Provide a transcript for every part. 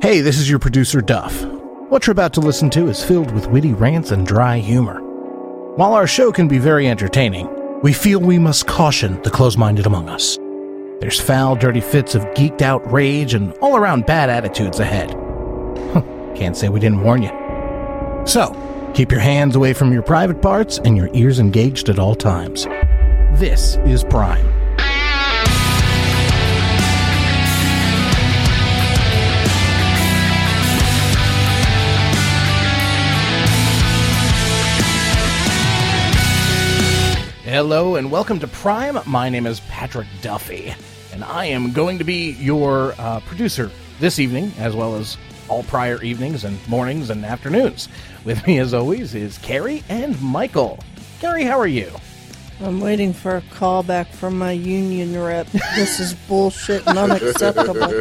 Hey, this is your producer, Duff. What you're about to listen to is filled with witty rants and dry humor. While our show can be very entertaining, we feel we must caution the close-minded among us. There's foul, dirty fits of geeked-out rage and all-around bad attitudes ahead. Can't say we didn't warn you. So, keep your hands away from your private parts and your ears engaged at all times. This is Prime. Hello and welcome to Prime. My name is Patrick Duffy, and I am going to be your producer this evening, as well as all prior evenings and mornings and afternoons. With me, as always, is Carrie and Michael. Carrie, how are you? I'm waiting for a call back from my union rep. This is bullshit and unacceptable.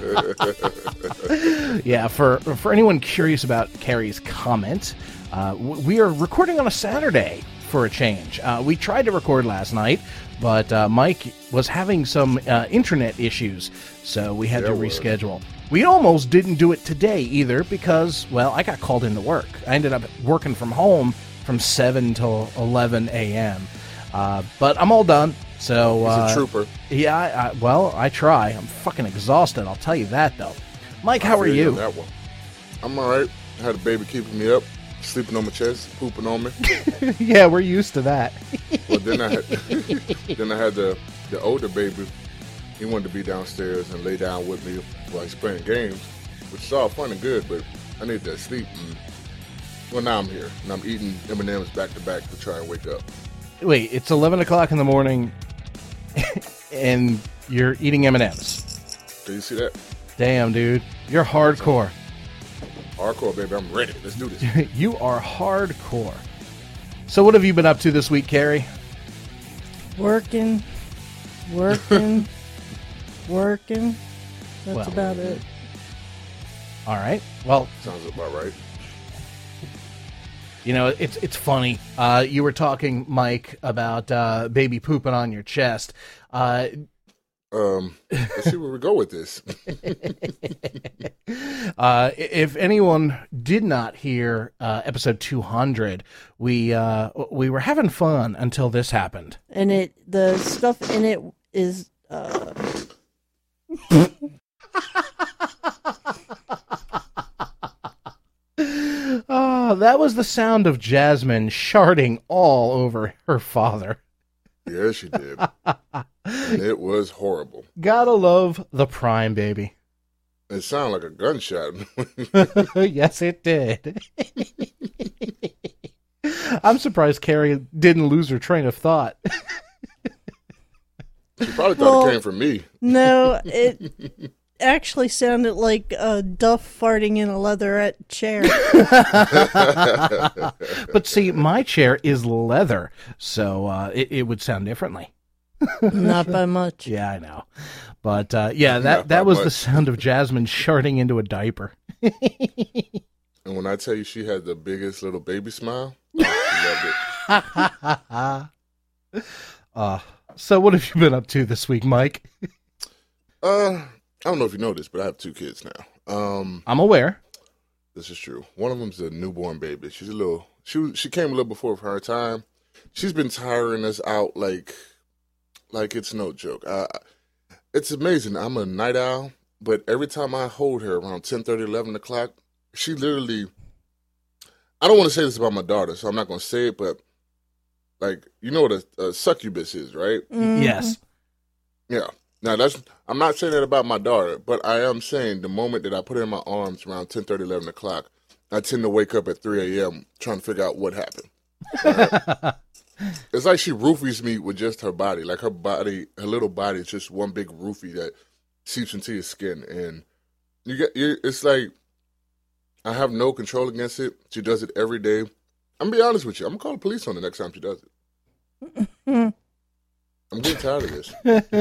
Yeah, for anyone curious about Carrie's comment, we are recording on a Saturday. For a change. We tried to record last night, but Mike was having some internet issues, so we had to reschedule. We almost didn't do it today either because, well, I got called into work. I ended up working from home from 7 till 11 a.m. But I'm all done, so... He's a trooper. Yeah, I try. I'm fucking exhausted, I'll tell you that, though. Mike, how are you? That one. I'm all right. I had a baby keeping me up. Sleeping on my chest, pooping on me. Yeah, we're used to that. Well, then I had the older baby. He wanted to be downstairs and lay down with me while he's playing games, which is all fun and good, but I needed that sleep. Well, now I'm here, and I'm eating M&M's back to back to try and wake up. Wait, it's 11 o'clock in the morning, and you're eating M&M's. Do you see that? Damn, dude. You're hardcore. Hardcore, baby. I'm ready. Let's do this. You are hardcore. So what have you been up to this week, Carrie? Working. That's about it. All right. Well, sounds about right. You know, it's funny. You were talking, Mike, about baby pooping on your chest. Let's see where we go with this. If anyone did not hear episode 200, we were having fun until this happened. And the stuff in it is Oh, that was the sound of Jasmine sharding all over her father. Yeah, she did. And it was horrible. Gotta love the Prime, baby. It sounded like a gunshot. Yes, it did. I'm surprised Carrie didn't lose her train of thought. She probably thought it came from me. No, it actually sounded like Duff farting in a leatherette chair. But see, my chair is leather, so it would sound differently. Not by much. Yeah, I know. But yeah, that was the sound of Jasmine sharding into a diaper. And when I tell you she had the biggest little baby smile, I loved it. So what have you been up to this week, Mike? I don't know if you know this, but I have 2 kids now. I'm aware. This is true. One of them's a newborn baby. She came a little before her time. She's been tiring us out like it's no joke. It's amazing. I'm a night owl, but every time I hold her around 10:30, 11 o'clock, she literally, I don't want to say this about my daughter, so I'm not going to say it, but like, you know what a succubus is, right? Mm-hmm. Yes. Yeah. Now, I'm not saying that about my daughter, but I am saying the moment that I put her in my arms around 10:30, 11 o'clock, I tend to wake up at 3 a.m. trying to figure out what happened. It's like she roofies me with just her body. Like her little body is just one big roofie that seeps into your skin. And it's like I have no control against it. She does it every day. I'm going to be honest with you. I'm going to call the police on the next time she does it. I'm getting tired of this.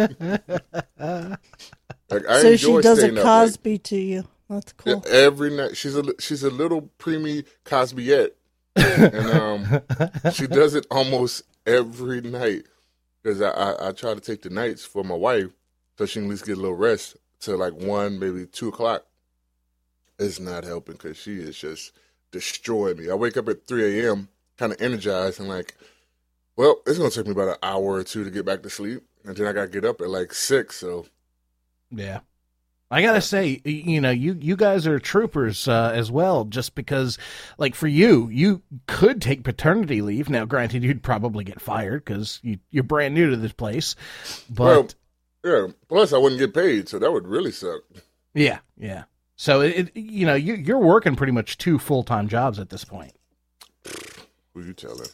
Like, I so enjoy she does staying a up Cosby late. To you. That's cool. Yeah, every night. She's a little preemie Cosbyette. And she does it almost every night because I try to take the nights for my wife so she can at least get a little rest till like 1, maybe 2 o'clock. is not helping because she is just destroying me. I wake up at 3 a.m. kind of energized and like, well, it's going to take me about an hour or two to get back to sleep. And then I got to get up at like 6. So, yeah. I got to say, you guys are troopers as well, just because, like, for you could take paternity leave. Now, granted, you'd probably get fired because you're brand new to this place. But well, yeah, plus I wouldn't get paid, so that would really suck. Yeah. So, you're working pretty much 2 full-time jobs at this point. Who you telling?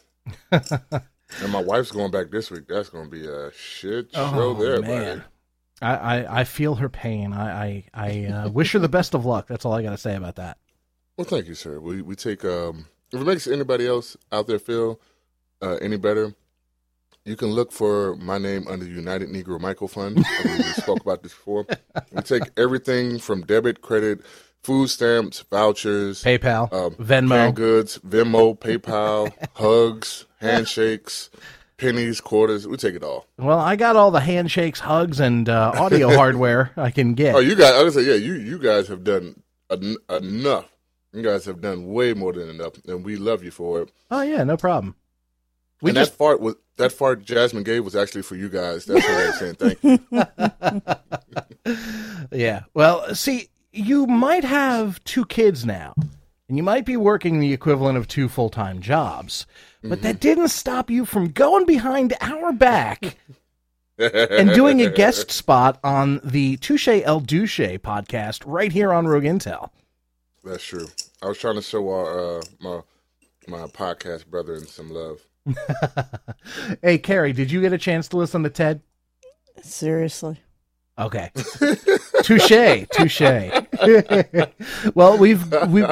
And my wife's going back this week. That's going to be a shit show there, man. I feel her pain. I wish her the best of luck. That's all I got to say about that. Well, thank you, sir. We take if it makes anybody else out there feel any better, you can look for my name under the United Negro Michael Fund. We spoke about this before. We take everything from debit, credit, food stamps, vouchers, PayPal, Venmo, canned goods, Venmo, PayPal, hugs, handshakes, pennies, quarters. We take it all. Well, I got all the handshakes, hugs, and audio hardware I can get. Oh, you guys! I was say, yeah, you guys have done enough. You guys have done way more than enough, and we love you for it. Oh yeah, no problem. That fart Jasmine gave was actually for you guys. That's why I was saying thank you. Yeah. Well, see, you might have 2 kids now, and you might be working the equivalent of 2 full-time jobs, but that didn't stop you from going behind our back and doing a guest spot on the Touche El Douche podcast right here on Rogue Intel. That's true. I was trying to show our my podcast brethren some love. Hey, Carrie, did you get a chance to listen to Ted? Seriously. Okay. Touche. Well, we've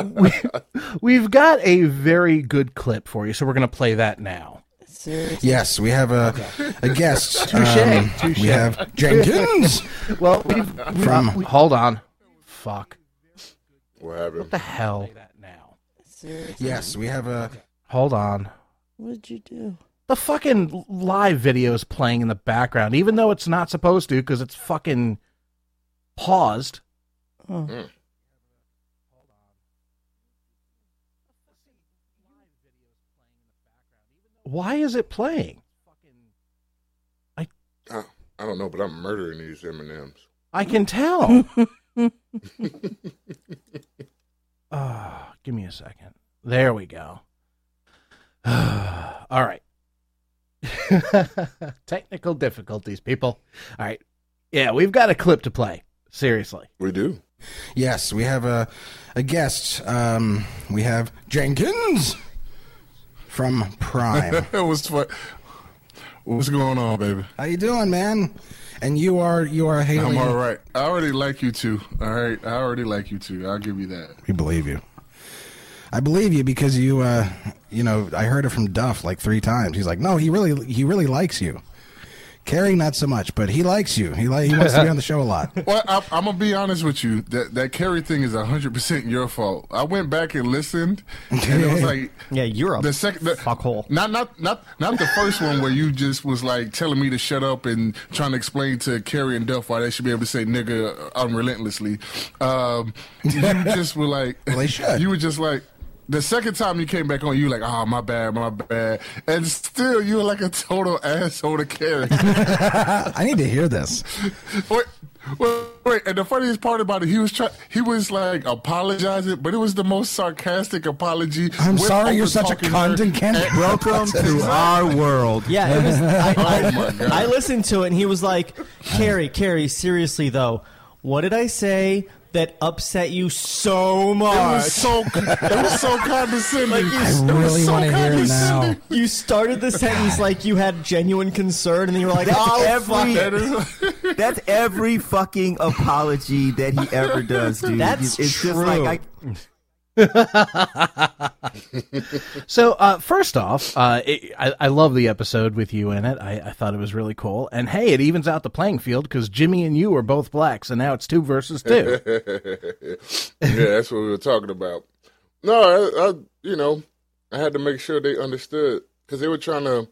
got a very good clip for you, so we're going to play that now. Seriously. Yes, we have a guest. Touche. We have Jenkins. Well, hold on. Fuck. What happened? What the hell? Seriously. Yes, we have a... Hold on. What'd you do? The fucking live video is playing in the background, even though it's not supposed to, because it's fucking paused. Oh. Why is it playing? I don't know, but I'm murdering these M&Ms. I can tell. Give me a second. There we go. All right. Technical difficulties, people. All right. Yeah, we've got a clip to play. Seriously. We do. Yes, we have a guest. We have Jenkins from Prime. What's going on, baby? How you doing, man? And you are hailing... I'm all right. I already like you too. All right, I already like you too. I'll give you that. We believe you. I believe you because you, I heard it from Duff like 3 times. He's like, no, he really likes you. Carrie, not so much, but he likes you. He wants to be on the show a lot. Well, I'm gonna be honest with you. That Carrie thing is 100% your fault. I went back and listened, and it was like, yeah, you're the second fuckhole. Not the first one where you just was like telling me to shut up and trying to explain to Carrie and Duff why they should be able to say nigga unrelentlessly. You just were like, well, they should. You were just like. The second time you came back on, you were like, oh, my bad. And still, you were like a total asshole to Carrie. I need to hear this. Wait. And the funniest part about it, he was like apologizing, but it was the most sarcastic apology. I'm sorry you're such a cunt and can't... Welcome to our world. Yeah, it was, I listened to it, and he was like, Carrie, seriously, though, what did I say that upset you so much? It was so condescending. Like I really want to hear it now. You started the sentence like you had genuine concern, and then you were like, that's every fucking apology that he ever does, dude. That's it's true. Just like So, first off, I love the episode with you in it. I thought it was really cool. And hey, it evens out the playing field because Jimmy and you are both black, so now it's 2 versus 2. Yeah, that's what we were talking about. No, I had to make sure they understood because they were trying to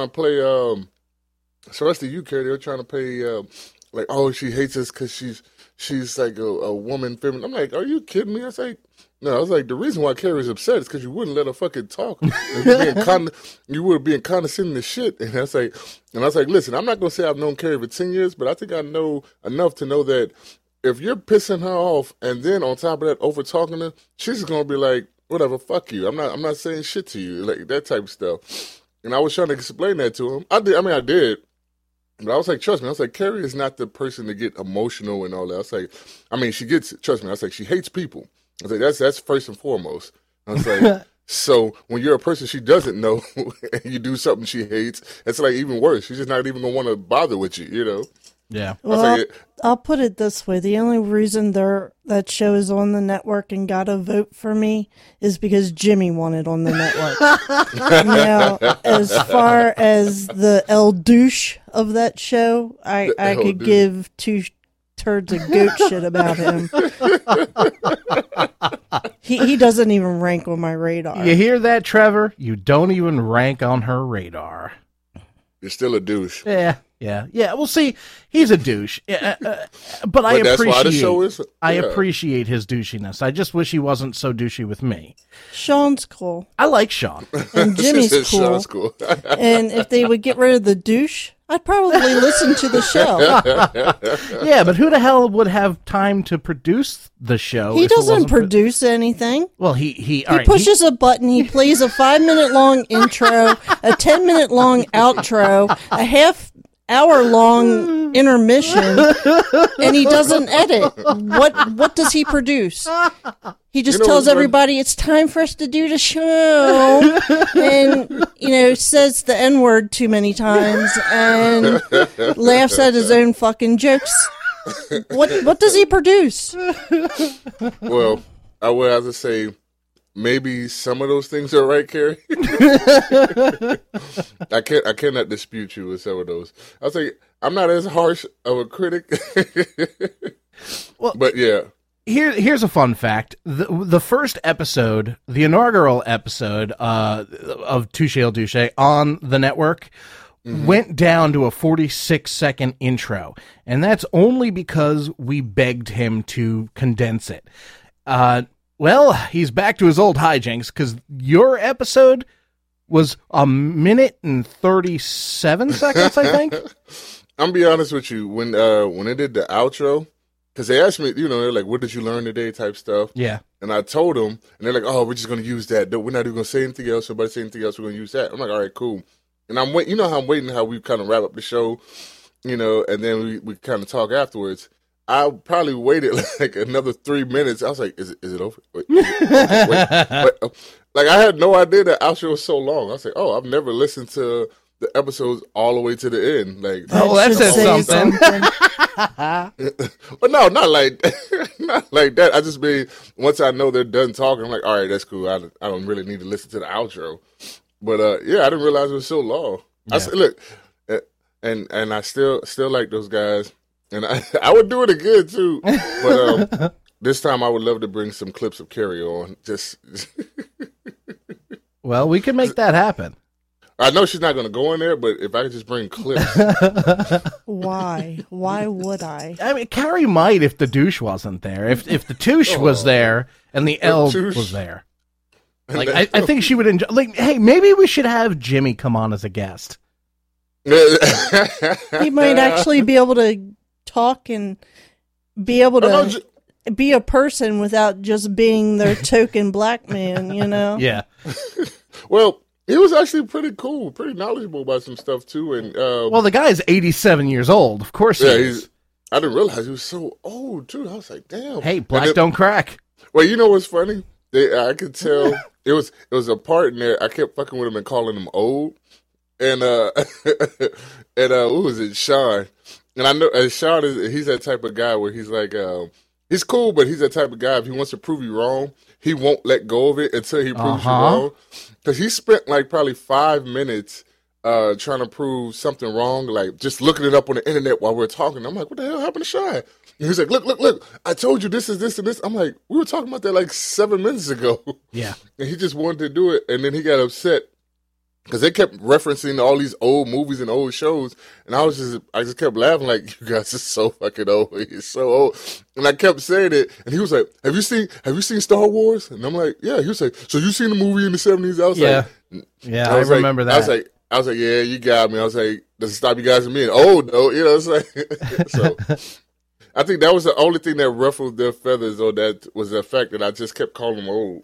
play. So that's the you, Carrie. They were trying to play like, oh, she hates us because she's she's like a woman feminine. I'm like, are you kidding me? I was like, no. I was like, the reason why Carrie's upset is because you wouldn't let her fucking talk. You were being condescending to shit. And I was like, listen, I'm not gonna say I've known Carrie for 10 years, but I think I know enough to know that if you're pissing her off and then on top of that over talking her, she's just gonna be like, whatever, fuck you. I'm not saying shit to you, like that type of stuff. And I was trying to explain that to him. I did. But I was like, trust me. I was like, Carrie is not the person to get emotional and all that. I was like, she gets it. Trust me. I was like, she hates people. I was like, that's first and foremost. I was like, so when you're a person she doesn't know and you do something she hates, it's like even worse. She's just not even gonna want to bother with you, you know? Yeah. Well, I'll put it this way. The only reason that show is on the network and got a vote for me is because Jimmy wanted on the network. Now, as far as the El Douche of that show, I could give two turds of goat shit about him. He doesn't even rank on my radar. You hear that, Trevor? You don't even rank on her radar. You're still a douche. Yeah. Well, see, he's a douche, but I that's why the show is. I appreciate his douchiness. I just wish he wasn't so douchey with me. Sean's cool. I like Sean, and Jimmy's cool. Sean's cool. And if they would get rid of the douche, I'd probably listen to the show. Yeah, but who the hell would have time to produce the show? He doesn't produce anything. Well, he pushes a button. He plays a 5-minute long intro, a 10-minute long outro, a half-hour-long intermission, and he doesn't edit. What does he produce? He just tells everybody it's time for us to do the show, and says the N-word too many times and laughs at his own fucking jokes. What does he produce? Well, I would have to say maybe some of those things are right, Carrie. I cannot dispute you with some of those. I'll say I'm not as harsh of a critic. Well, but yeah. Here's a fun fact. The first episode, the inaugural episode of Touche El Douche on the network went down to a 46-second intro. And that's only because we begged him to condense it. Well, he's back to his old hijinks because your episode was 1 minute and 37 seconds, I think. I'm gonna be honest with you. When they did the outro, because they asked me, they're like, what did you learn today type stuff. Yeah. And I told them, and they're like, oh, we're just going to use that. We're not even going to say anything else. Nobody say anything else. We're going to use that. I'm like, all right, cool. And I'm waiting. How I'm waiting how we kind of wrap up the show, and then we kind of talk afterwards. I probably waited like another 3 minutes. I was like, is it over? Wait. Like, I had no idea that outro was so long. I was like, oh, I've never listened to the episodes all the way to the end. Like, that says something. But no, not like that. I just mean once I know they're done talking, I'm like, all right, that's cool. I don't really need to listen to the outro. But I didn't realize it was so long. Yeah. I said, look, and I still like those guys, and I would do it again too. But this time I would love to bring some clips of Carrie on. Well, we can make that happen. I know she's not going to go in there, but if I could just bring clips. Why? Why would I? I mean, Carrie might if the douche wasn't there. If the touche was there and the L was there. Like, I think she would enjoy. Like, hey, maybe we should have Jimmy come on as a guest. He might actually be able to talk and be able to be a person without just being their token black man, Yeah. Well, he was actually pretty cool, pretty knowledgeable about some stuff too. And well, the guy is 87 years old. Of course, he is. I didn't realize he was so old too. I was like, damn. Hey, black don't crack. Well, you know what's funny? I could tell it was a part in there. I kept fucking with him and calling him old. And who was it? Sean. And I know Sean he's that type of guy where he's like he's cool, but he's that type of guy. If he wants to prove you wrong, he won't let go of it until he proves you wrong. Because he spent like probably 5 minutes trying to prove something wrong, like just looking it up on the internet while we're talking. I'm like, what the hell happened to Sean? And he's like, look, I told you this is this and this. I'm like, we were talking about that like 7 minutes ago. Yeah. And he just wanted to do it, and then he got upset because they kept referencing all these old movies and old shows, and I just kept laughing like, you guys are so fucking old. You're so old. And I kept saying it, and he was like, have you seen Star Wars? And I'm like, yeah. He was like, so you seen the movie in the 70s? I was like, yeah, I remember that. I was like, yeah, you got me. I was like, doesn't stop you guys from being old though. You know what I'm saying? So I think that was the only thing that ruffled their feathers, or that was the fact that I just kept calling them old.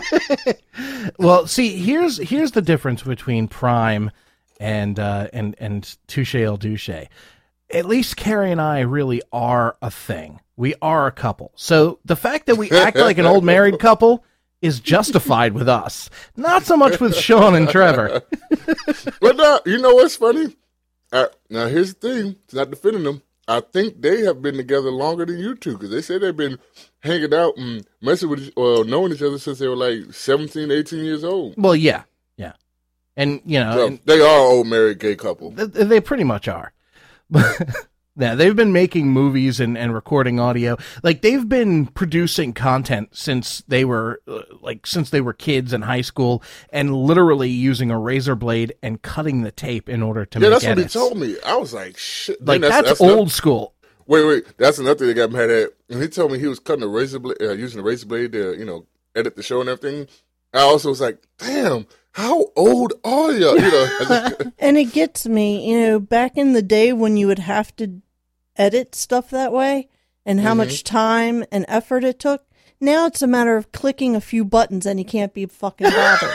Well, see, here's the difference between Prime and Touche El Douche. At least Carrie and I really are a thing. We are a couple. So the fact that we act like an old married couple is justified with us. Not so much with Sean and Trevor. But no, you know what's funny? Now here's the thing. It's not defending them. I think they have been together longer than you two, because they say they've been hanging out and messing with, knowing each other since they were like 17, 18 years old. Well, yeah. And, you know. So they are an old married gay couple. They pretty much are. Yeah, they've been making movies and recording audio. Like, they've been producing content since they were kids in high school, and literally using a razor blade and cutting the tape in order to make edits. Yeah, that's what he told me. I was like, shit. Like, that's old school. Wait. That's another thing they got mad at. And he told me he was cutting a razor blade, using a razor blade to, edit the show and everything. I also was like, damn, how old are you? And it gets me, back in the day when you would have to edit stuff that way, and how much time and effort it took. Now it's a matter of clicking a few buttons and you can't be fucking bothered.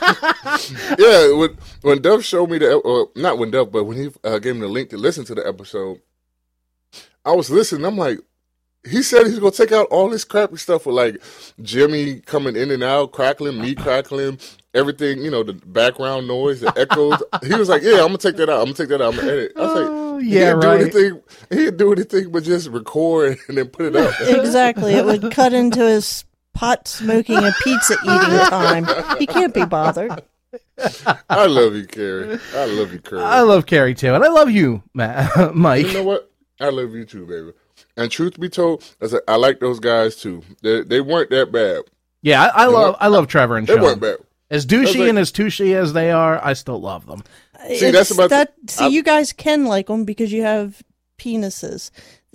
Yeah, when Duff showed me not when Duff, but when he gave me the link to listen to the episode, I was listening. I'm like, he said he's going to take out all this crappy stuff with like Jimmy coming in and out, crackling, me crackling, everything, the background noise, the echoes. He was like, yeah, I'm going to take that out. I'm going to edit. I was like, yeah, right. He didn't do anything but just record and then put it up. Exactly. It would cut into his pot smoking and pizza eating time. He can't be bothered. I love you, Carrie. I love you, Carrie. I love Carrie too. And I love you, Mike. You know what? I love you too, baby. And truth be told, I like those guys too. They weren't that bad. Yeah, I love Trevor and Sean. They weren't bad. As douchey and as tushy as they are, I still love them. See, you guys can like them because you have penises.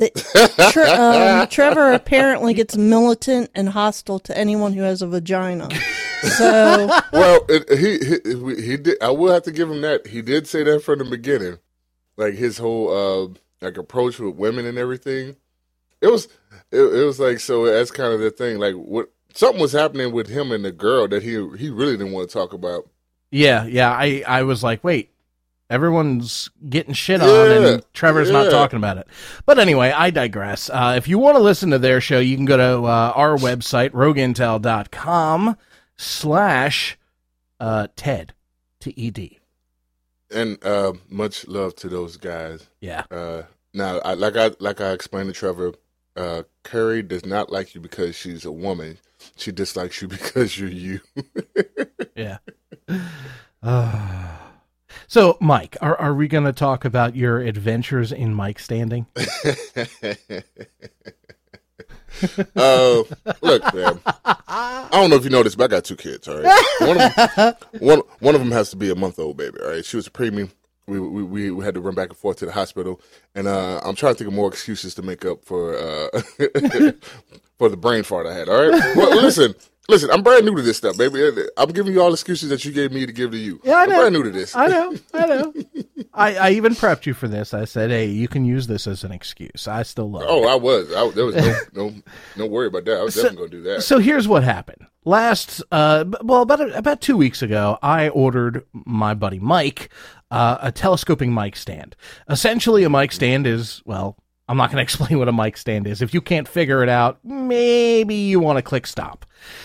Trevor apparently gets militant and hostile to anyone who has a vagina. So, well, he did. I will have to give him that. He did say that from the beginning, like his whole approach with women and everything. It was like, so that's kind of the thing. Like, what something was happening with him and the girl that he really didn't want to talk about. Yeah. I was like, wait, everyone's getting shit on and Trevor's not talking about it. But anyway, I digress. If you want to listen to their show, you can go to our website, rogueintel.com/TED, TED. And much love to those guys. Yeah. Now, like I explained to Trevor, Carrie does not like you because she's a woman. She dislikes you because you're you. Yeah. So, Mike, are we going to talk about your adventures in mic standing? Look, man. I don't know if you know this, but I got 2 kids. All right, one of them has to be a month-old baby. All right, she was a preemie. We had to run back and forth to the hospital, and I'm trying to think of more excuses to make up for for the brain fart I had. All right, well, listen, I'm brand new to this stuff, baby. I'm giving you all excuses that you gave me to give to you. Yeah, I'm brand new to this. I know. I even prepped you for this. I said, hey, you can use this as an excuse. I still love it. Oh, I was. There was no worry about that. I was definitely going to do that. So here's what happened. About 2 weeks ago, I ordered my buddy Mike a telescoping mic stand. Essentially, a mic stand is, well, I'm not going to explain what a mic stand is. If you can't figure it out, maybe you want to click stop.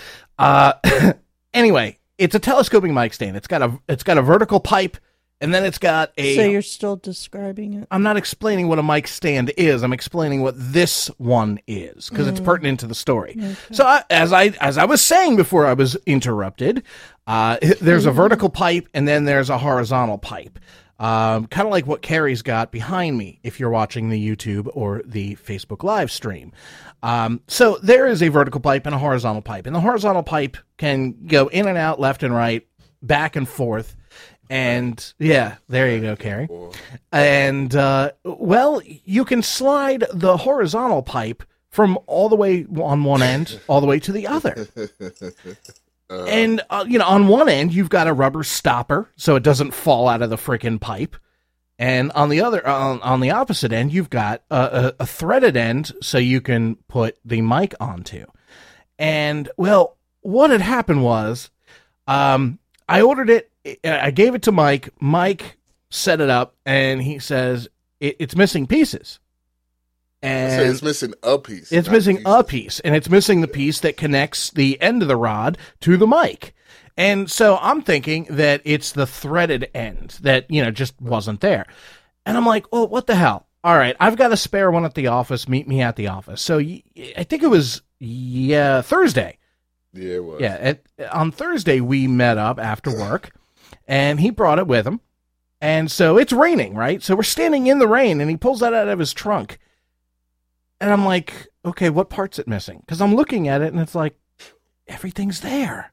Anyway, it's a telescoping mic stand. It's got a vertical pipe, and then it's got a... So you're still describing it? I'm not explaining what a mic stand is. I'm explaining what this one is, because it's pertinent to the story. Okay. So as I was saying before I was interrupted, there's a vertical pipe, and then there's a horizontal pipe. Kind of like what Carrie's got behind me, if you're watching the YouTube or the Facebook live stream. So there is a vertical pipe and a horizontal pipe, and the horizontal pipe can go in and out, left and right, back and forth. And yeah, there you go, Carrie. And well, you can slide the horizontal pipe from all the way on one end all the way to the other. And on one end you've got a rubber stopper so it doesn't fall out of the freaking pipe, and on the other on the opposite end you've got a threaded end so you can put the mic onto. And well, what had happened was I ordered it. I gave it to Mike. Mike set it up, and he says it's missing pieces. And it's missing a piece. It's missing a piece, and it's missing the piece that connects the end of the rod to the mic. And so I'm thinking that it's the threaded end that, just wasn't there. And I'm like, well, what the hell? All right, I've got a spare one at the office. Meet me at the office. So I think it was, Thursday. Yeah, it was. Yeah, on Thursday we met up after work, and he brought it with him. And so it's raining, right? So we're standing in the rain, and he pulls that out of his trunk. And I'm like, okay, what part's it missing? Because I'm looking at it, and it's like, everything's there.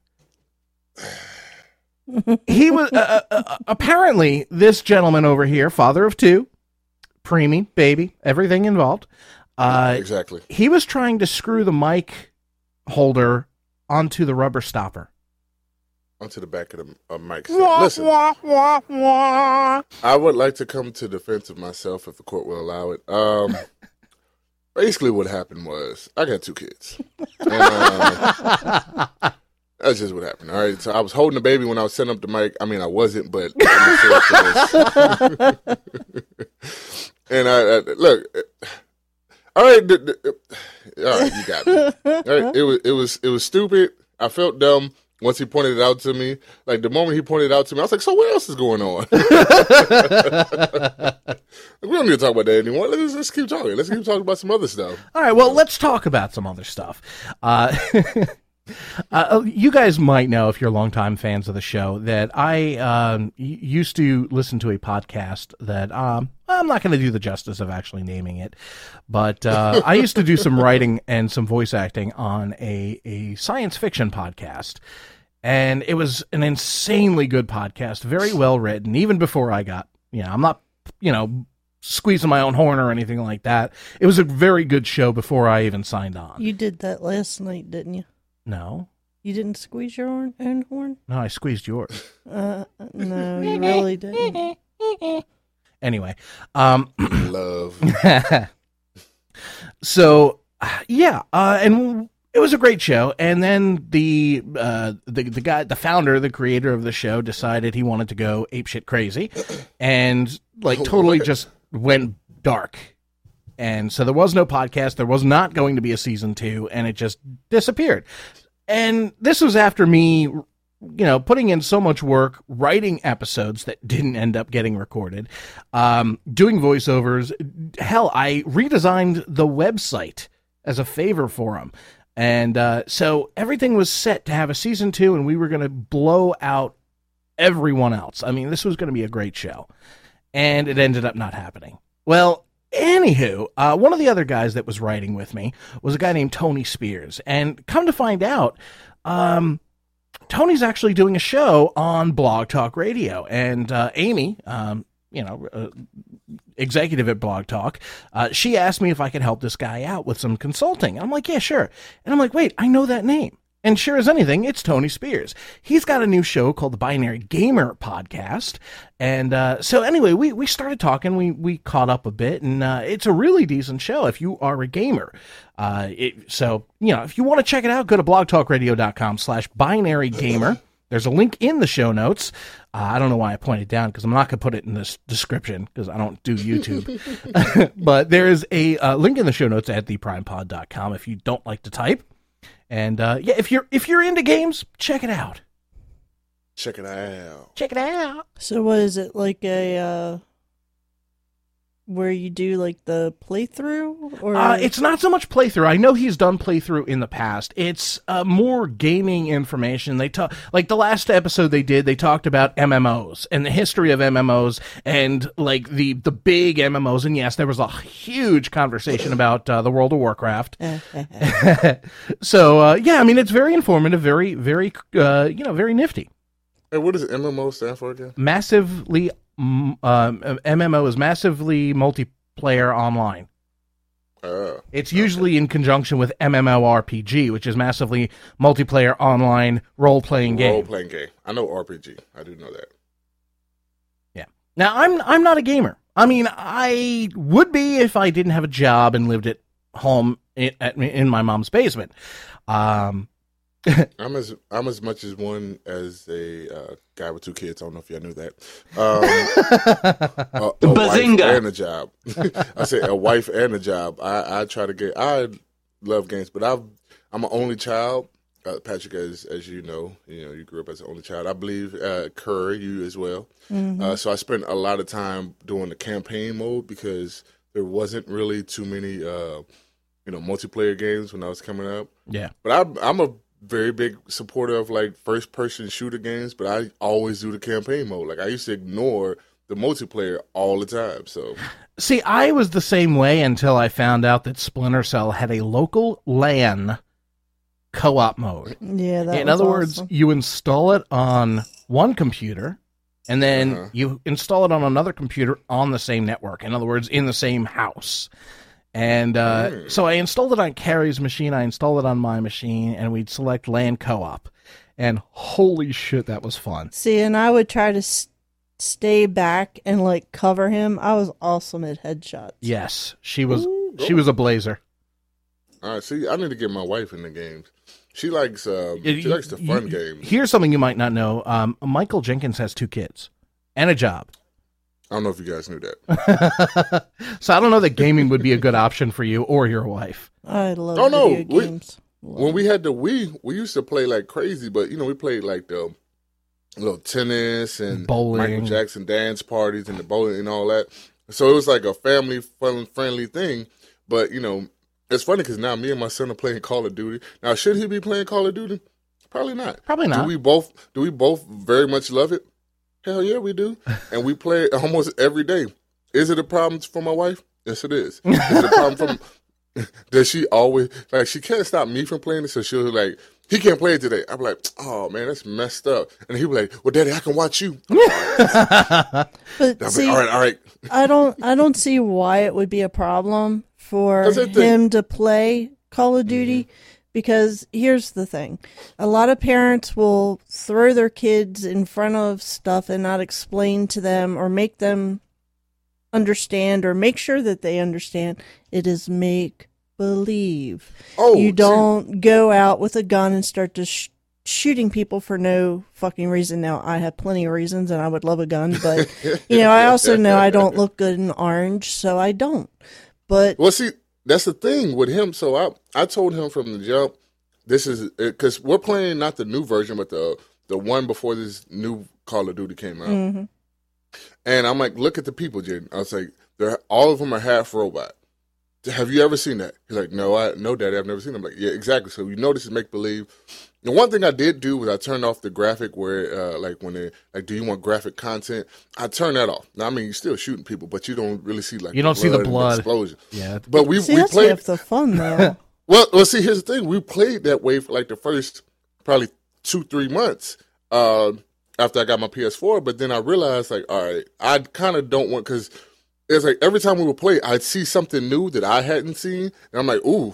He was, apparently, this gentleman over here, father of two, preemie, baby, everything involved. Exactly. He was trying to screw the mic holder onto the rubber stopper. Onto the back of the mic stand. Listen, I would like to come to defense of myself if the court will allow it. Basically what happened was I got 2 kids. And, that's just what happened. All right. So I was holding the baby when I was setting up the mic. I mean, I wasn't, but and I look. All right, you got me. All right, it was stupid. I felt dumb once he pointed it out to me. Like the moment he pointed it out to me, I was like, "So what else is going on?" We don't need to talk about that anymore. Let's keep talking. Let's keep talking about some other stuff. All right, well, let's talk about some other stuff. You guys might know, if you're longtime fans of the show, that I used to listen to a podcast that I'm not going to do the justice of actually naming it, but I used to do some writing and some voice acting on a science fiction podcast, and it was an insanely good podcast, very well written, even before I got, I'm not, squeezing my own horn or anything like that. It was a very good show before I even signed on. You did that last night, didn't you? No. You didn't squeeze your own horn? No, I squeezed yours. No, you really didn't. Anyway. Love. So, yeah, and it was a great show. And then the guy, the founder, the creator of the show, decided he wanted to go apeshit crazy and totally just went dark. And so there was no podcast. There was not going to be a season 2, and it just disappeared. And this was after me, putting in so much work, writing episodes that didn't end up getting recorded, doing voiceovers. Hell, I redesigned the website as a favor for him. And so everything was set to have a season 2, and we were going to blow out everyone else. I mean, this was going to be a great show. And it ended up not happening. Well, anywho, one of the other guys that was writing with me was a guy named Tony Spears. And come to find out, Tony's actually doing a show on Blog Talk Radio. And Amy, executive at Blog Talk, she asked me if I could help this guy out with some consulting. And I'm like, yeah, sure. And I'm like, wait, I know that name. And sure as anything, it's Tony Spears. He's got a new show called the Binary Gamer Podcast. And so anyway, we started talking. We caught up a bit, and it's a really decent show if you are a gamer. So, if you want to check it out, go to blogtalkradio.com/binarygamer. There's a link in the show notes. I don't know why I pointed down, because I'm not going to put it in this description, because I don't do YouTube. But there is a link in the show notes at theprimepod.com if you don't like to type. And if you're into games, check it out. Check it out. Check it out. So what is it, like a where you do like the playthrough? Or it's not so much playthrough. I know he's done playthrough in the past. It's more gaming information. They talk, like the last episode they did, they talked about MMOs and the history of MMOs and like the big MMOs. And yes, there was a huge conversation about the World of Warcraft. So yeah, I mean, it's very informative, very very very nifty. Hey, what does MMO stand for again? Massively, MMO is massively multiplayer online. It's usually in conjunction with MMORPG, which is massively multiplayer online role-playing game. Role-playing game. I know RPG. I do know that. Yeah. Now, I'm not a gamer. I mean, I would be if I didn't have a job and lived at home in my mom's basement. I'm as much as one as a guy with 2 kids. I don't know if y'all knew that. A wife and a job. I say a wife and a job. I try to get. I love games, but I'm an only child. Patrick, as you know, you grew up as an only child. I believe Curry, you as well. Mm-hmm. So I spent a lot of time doing the campaign mode because there wasn't really too many, multiplayer games when I was coming up. Yeah, but I'm a very big supporter of like first-person shooter games, but I always do the campaign mode. Like I used to ignore the multiplayer all the time. So, see, I was the same way until I found out that Splinter Cell had a local LAN co-op mode. Yeah, that in other words, you install it on one computer, and then you install it on another computer on the same network. In other words, in the same house. And so I installed it on Carrie's machine, I installed it on my machine, and we'd select LAN co-op. And holy shit, that was fun. See, and I would try to stay back and like cover him. I was awesome at headshots. Yes, she was a blazer. All right, see, I need to get my wife in the games. She likes the fun games. Here's something you might not know. Michael Jenkins has 2 kids and a job. I don't know if you guys knew that. So I don't know that gaming would be a good option for you or your wife. I love video games. When we had the Wii, we used to play like crazy, but we played like the little tennis and bowling, Michael Jackson dance parties and the bowling and all that. So it was like a family friendly thing. But it's funny because now me and my son are playing Call of Duty. Now, should he be playing Call of Duty? Probably not. Probably not. Do we both very much love it? Hell yeah, we do. And we play it almost every day. Is it a problem for my wife? Yes, it is. Is it a problem does she always, like, she can't stop me from playing it, so she'll like, he can't play it today. I'm like, oh, man, that's messed up. And he'll be like, well, Daddy, I can watch you. But see, like, all right. I don't see why it would be a problem for him to play Call of Duty. Mm-hmm. Because here's the thing. A lot of parents will throw their kids in front of stuff and not explain to them or make them understand or make sure that they understand. It is make believe. Oh, you don't go out with a gun and start to shooting people for no fucking reason. Now, I have plenty of reasons and I would love a gun, but I also know I don't look good in orange, so I don't. But well, see, that's the thing with him. So I told him from the jump, this is because we're playing not the new version, but the one before this new Call of Duty came out. Mm-hmm. And I'm like, look at the people, Jaden. I was like, all of them are half robot. Have you ever seen that? He's like, no, Daddy, I've never seen them. I'm like, yeah, exactly. So this is make believe. The one thing I did do was I turned off the graphic where, when they like, do you want graphic content? I turned that off. Now, I mean, you're still shooting people, but you don't really see like you don't see the blood explosion. Yeah, but we that's played half the fun though. well, see, here's the thing: we played that way for like the first probably 2-3 months after I got my PS4. But then I realized, like, all right, I kind of don't want because. It's like every time we would play, I'd see something new that I hadn't seen, and I'm like, ooh,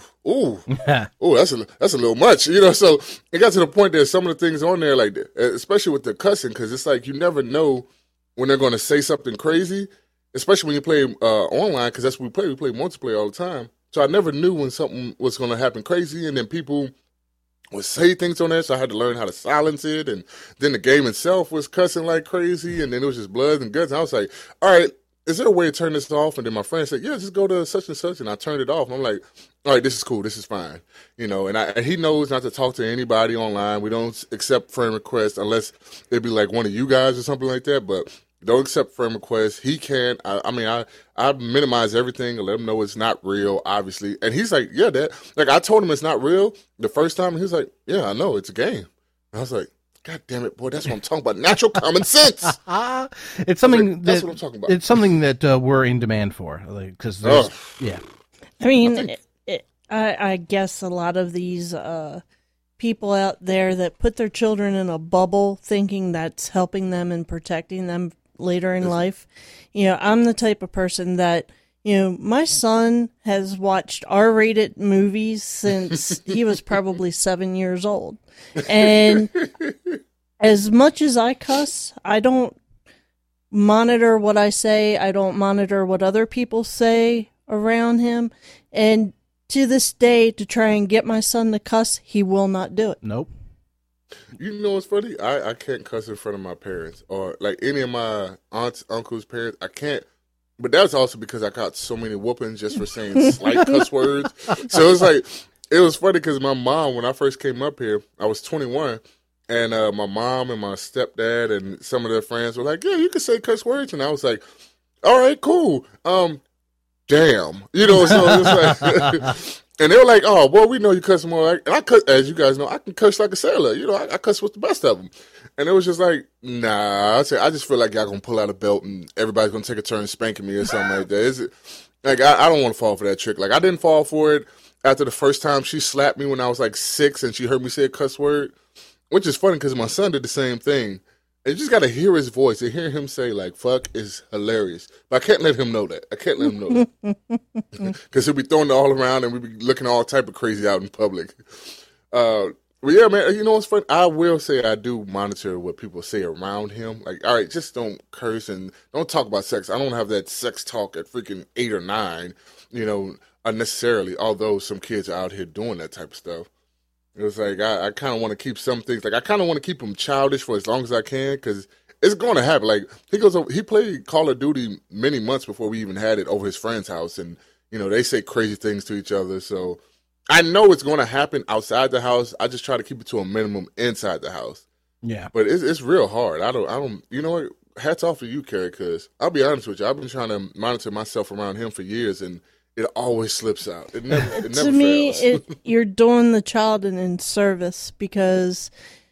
that's a little much, So it got to the point that some of the things on there, like especially with the cussing, because it's like you never know when they're going to say something crazy, especially when you play online, because that's what we play. We play multiplayer all the time, so I never knew when something was going to happen crazy, and then people would say things on there, so I had to learn how to silence it, and then the game itself was cussing like crazy, and then it was just blood and guts. And I was like, all right. Is there a way to turn this off? And then my friend said, yeah, just go to such and such. And I turned it off. And I'm like, all right, this is cool. This is fine. And he knows not to talk to anybody online. We don't accept friend requests unless it be like one of you guys or something like that. But don't accept friend requests. He can't. I minimize everything and let him know it's not real, obviously. And he's like, yeah, Dad. Like, I told him it's not real the first time. And he's like, yeah, I know. It's a game. And I was like, God damn it, boy! That's what I'm talking about. Natural common sense. It's something that's what I'm talking about. It's something that we're in demand for, because yeah. I mean, I guess a lot of these people out there that put their children in a bubble thinking that's helping them and protecting them later in life. I'm the type of person that, my son has watched R-rated movies since he was probably 7 years old. And as much as I cuss, I don't monitor what I say. I don't monitor what other people say around him. And to this day, to try and get my son to cuss, he will not do it. Nope. You know what's funny? I can't cuss in front of my parents or like any of my aunts, uncles' parents. I can't. But that's also because I got so many whoopings just for saying slight cuss words. So it's like, it was funny because my mom, when I first came up here, I was 21. And my mom and my stepdad and some of their friends were like, yeah, you can say cuss words. And I was like, all right, cool. Damn. So it's like, and they were like, oh, boy, we know you cuss more. And I cuss, as you guys know, I can cuss like a sailor. I cuss with the best of them. And it was just like, nah, I just feel like y'all going to pull out a belt and everybody's going to take a turn spanking me or something like that. Is it? Like, I don't want to fall for that trick. Like, I didn't fall for it after the first time she slapped me when I was like 6 and she heard me say a cuss word, which is funny because my son did the same thing. And you just got to hear his voice and hear him say, like, fuck is hilarious. But I can't let him know that. I can't let him know that. Because he'll be throwing it all around and we'll be looking all type of crazy out in public. Well, yeah, man, you know what's funny? I will say I do monitor what people say around him. Like, all right, just don't curse and don't talk about sex. I don't have that sex talk at freaking 8 or 9, unnecessarily, although some kids are out here doing that type of stuff. It was like, I kind of want to keep some things, like, I kind of want to keep them childish for as long as I can, because it's going to happen. Like, he played Call of Duty many months before we even had it over his friend's house, and, they say crazy things to each other, so I know it's going to happen outside the house. I just try to keep it to a minimum inside the house. Yeah. But it's real hard. I don't, you know what? Hats off to you, Carrie, because I'll be honest with you. I've been trying to monitor myself around him for years, and it always slips out. It never to me, fails. You're doing the child an inservice because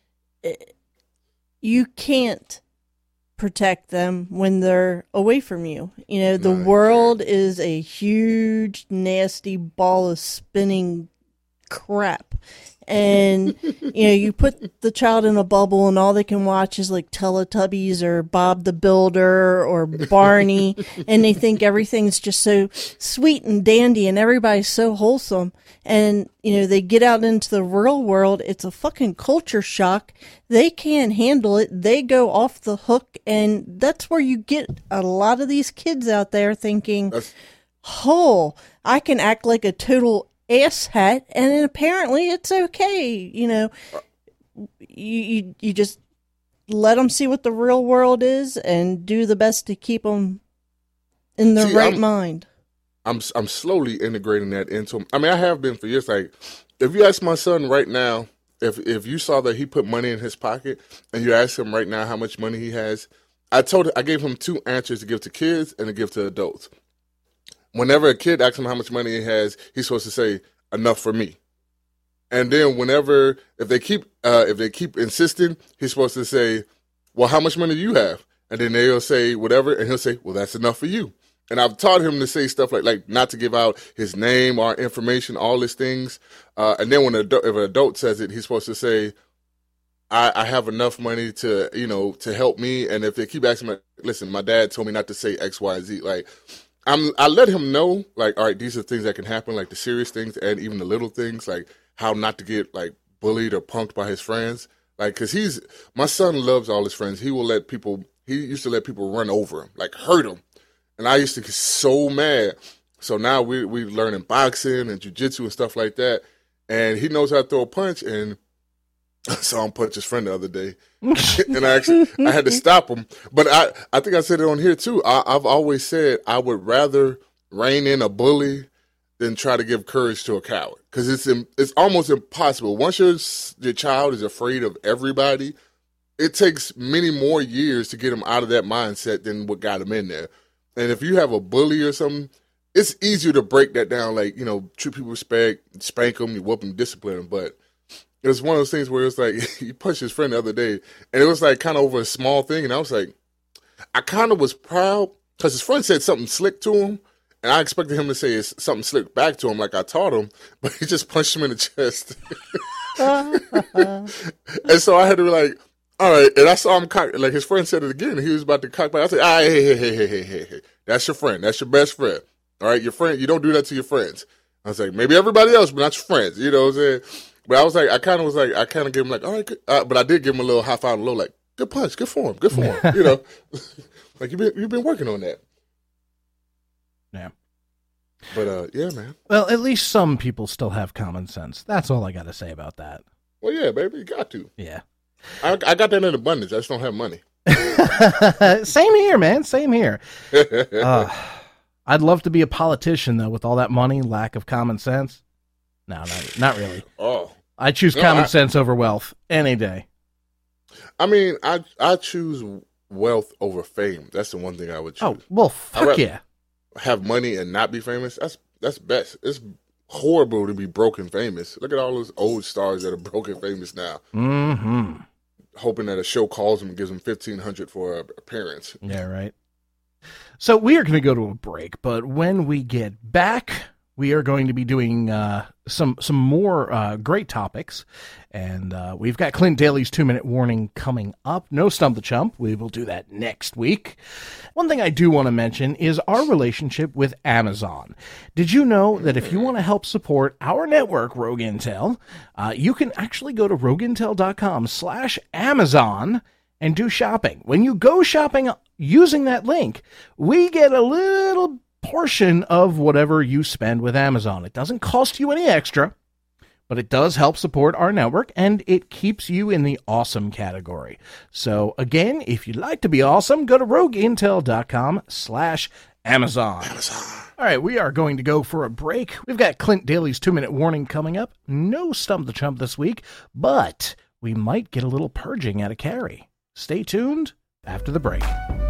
you can't protect them when they're away from you. The world is a huge, nasty ball of spinning crap. And, you put the child in a bubble and all they can watch is like Teletubbies or Bob the Builder or Barney. And they think everything's just so sweet and dandy and everybody's so wholesome. And, they get out into the real world. It's a fucking culture shock. They can't handle it. They go off the hook. And that's where you get a lot of these kids out there thinking, I can act like a total asshat, and then apparently it's okay. You just let them see what the real world is and do the best to keep them in the right mind. I'm slowly integrating that into him. I mean, I have been for years. Like, if you ask my son right now, if you saw that he put money in his pocket and you ask him right now how much money he has, I gave him 2 answers to give to kids and to give to adults. Whenever a kid asks him how much money he has, he's supposed to say, enough for me. And then if they keep insisting, he's supposed to say, well, how much money do you have? And then they'll say whatever, and he'll say, well, that's enough for you. And I've taught him to say stuff like not to give out his name or information, all these things. And then if an adult says it, he's supposed to say, I have enough money to help me. And if they keep asking me, listen, my dad told me not to say X, Y, Z. Like, I let him know, like, all right, these are things that can happen, like the serious things and even the little things, like how not to get, like, bullied or punked by his friends. Like, because my son loves all his friends. He used to let people run over him, like hurt him. And I used to get so mad. So now we're learning boxing and jiu-jitsu and stuff like that. And he knows how to throw a punch, and I saw him punch his friend the other day. And I had to stop him. But I think I said it on here too. I've always said I would rather rein in a bully than try to give courage to a coward. Because it's almost impossible. Once your child is afraid of everybody, it takes many more years to get him out of that mindset than what got him in there. And if you have a bully or something, it's easier to break that down. Like, treat people with respect, spank them, you whoop them, discipline them. But it was one of those things where it's like, he punched his friend the other day, and it was like kind of over a small thing, and I was like, I kind of was proud, because his friend said something slick to him, And I expected him to say something slick back to him like I taught him, but he just punched him in the chest. And so I had to be like, all right. And I saw him cock, like his friend said it again. He was about to cock back. I said, hey. That's your friend. That's your best friend. All right, your friend. You don't do that to your friends. I was like, maybe everybody else, but not your friends. You know what I'm saying? But I kind of gave him like, all right, good. But I did give him a little high five, a little like, good punch, good for him. You know, like you've been working on that. Yeah. But yeah, man. Well, at least some people still have common sense. That's all I got to say about that. Well, yeah, baby, you got to. Yeah. I got that in abundance. I just don't have money. Same here, man. Same here. I'd love to be a politician, though, with all that money, lack of common sense. No, not really. Oh. I choose common sense over wealth any day. I mean, I choose wealth over fame. That's the one thing I would choose. Oh, well, fuck yeah. Have money and not be famous. That's best. It's horrible to be broke and famous. Look at all those old stars that are broke and famous now. Mm-hmm. Hoping that a show calls them and gives them $1,500 for an appearance. Yeah, right. So we are going to go to a break, but when we get back, we are going to be doing some more great topics, and we've got Clint Daly's 2-minute warning coming up. No Stump the Chump. We will do that next week. One thing I do want to mention is our relationship with Amazon. Did you know that if you want to help support our network, Rogue Intel, you can actually go to rogueintel.com/Amazon and do shopping. When you go shopping using that link, we get a little portion of whatever you spend with Amazon. It doesn't cost you any extra, but it does help support our network, and it keeps you in the awesome category. So again, if you'd like to be awesome, go to rogueintel.com/Amazon. All right, we are going to go for a break. We've got Clint Daly's 2-minute warning coming up. No Stump the Chump this week, but we might get a little purging out of Carrie. Stay tuned after the break.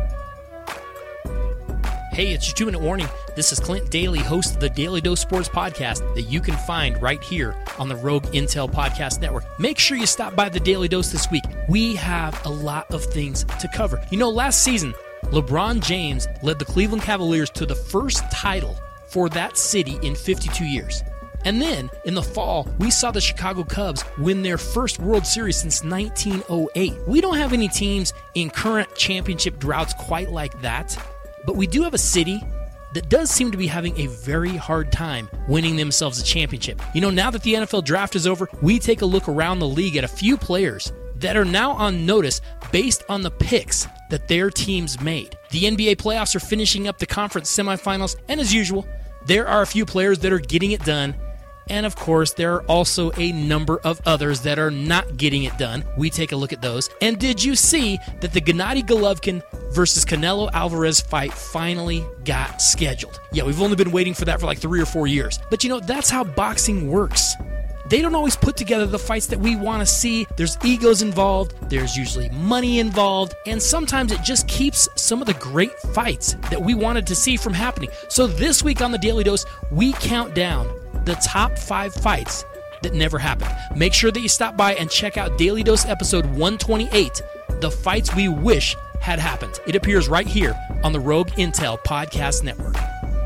Hey, it's your 2-minute warning. This is Clint Daly, host of the Daily Dose Sports Podcast that you can find right here on the Rogue Intel Podcast Network. Make sure you stop by the Daily Dose this week. We have a lot of things to cover. You know, last season, LeBron James led the Cleveland Cavaliers to the first title for that city in 52 years. And then, in the fall, we saw the Chicago Cubs win their first World Series since 1908. We don't have any teams in current championship droughts quite like that, but we do have a city that does seem to be having a very hard time winning themselves a championship. You know, now that the NFL draft is over, we take a look around the league at a few players that are now on notice based on the picks that their teams made. The NBA playoffs are finishing up the conference semifinals, and as usual, there are a few players that are getting it done. And of course, there are also a number of others that are not getting it done. We take a look at those. And did you see that the Gennady Golovkin versus Canelo Alvarez fight finally got scheduled? Yeah, we've only been waiting for that for like 3 or 4 years. But you know, that's how boxing works. They don't always put together the fights that we want to see. There's egos involved, there's usually money involved, and sometimes it just keeps some of the great fights that we wanted to see from happening. So this week on the Daily Dose, we count down the top 5 fights that never happened. Make sure that you stop by and check out Daily Dose episode 128, The Fights We Wish Had Happened. It appears right here on the Rogue Intel Podcast Network.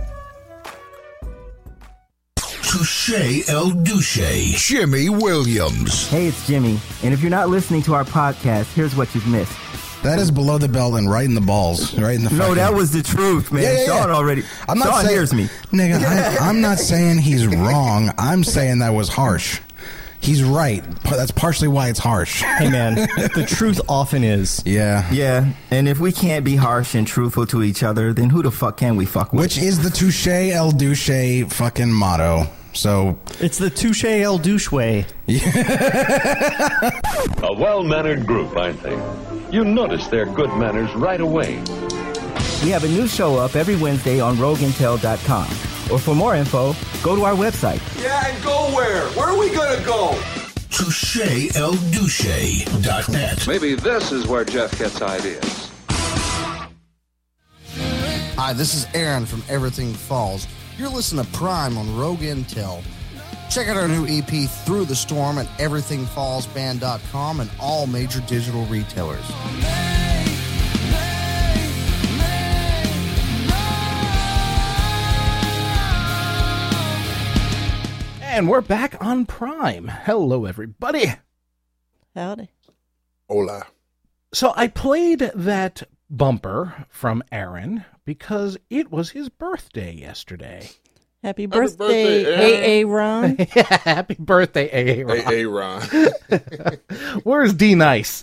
Touche El Douche, Jimmy Williams. Hey, it's Jimmy, and if you're not listening to our podcast, here's what you've missed. That is below the belt and right in the balls, right in the. No, that was the truth, man. Yeah. Sean already. I'm not Sean saying, hears me, nigga. I'm not saying he's wrong. I'm saying that was harsh. He's right. That's partially why it's harsh. Hey, man, the truth often is. Yeah. Yeah, and if we can't be harsh and truthful to each other, then who the fuck can we fuck with? Which is the Touche El Douche fucking motto. So it's the Touche El Douche way. A well-mannered group, aren't they? You notice their good manners right away. We have a new show up every Wednesday on rogueintel.com. Or for more info, go to our website. Yeah, and go where? Where are we gonna go? ToucheElDouche.net. Maybe this is where Jeff gets ideas. Hi, this is Aaron from Everything Falls. You're listening to Prime on Rogue Intel. Check out our new EP, Through the Storm, at everythingfallsband.com and all major digital retailers. And we're back on Prime. Hello, everybody. Howdy. Hola. So I played that bumper from Aaron because it was his birthday yesterday. Happy birthday, AA Ron. Yeah, happy birthday, AA Ron. AA Ron. Where's D Nice?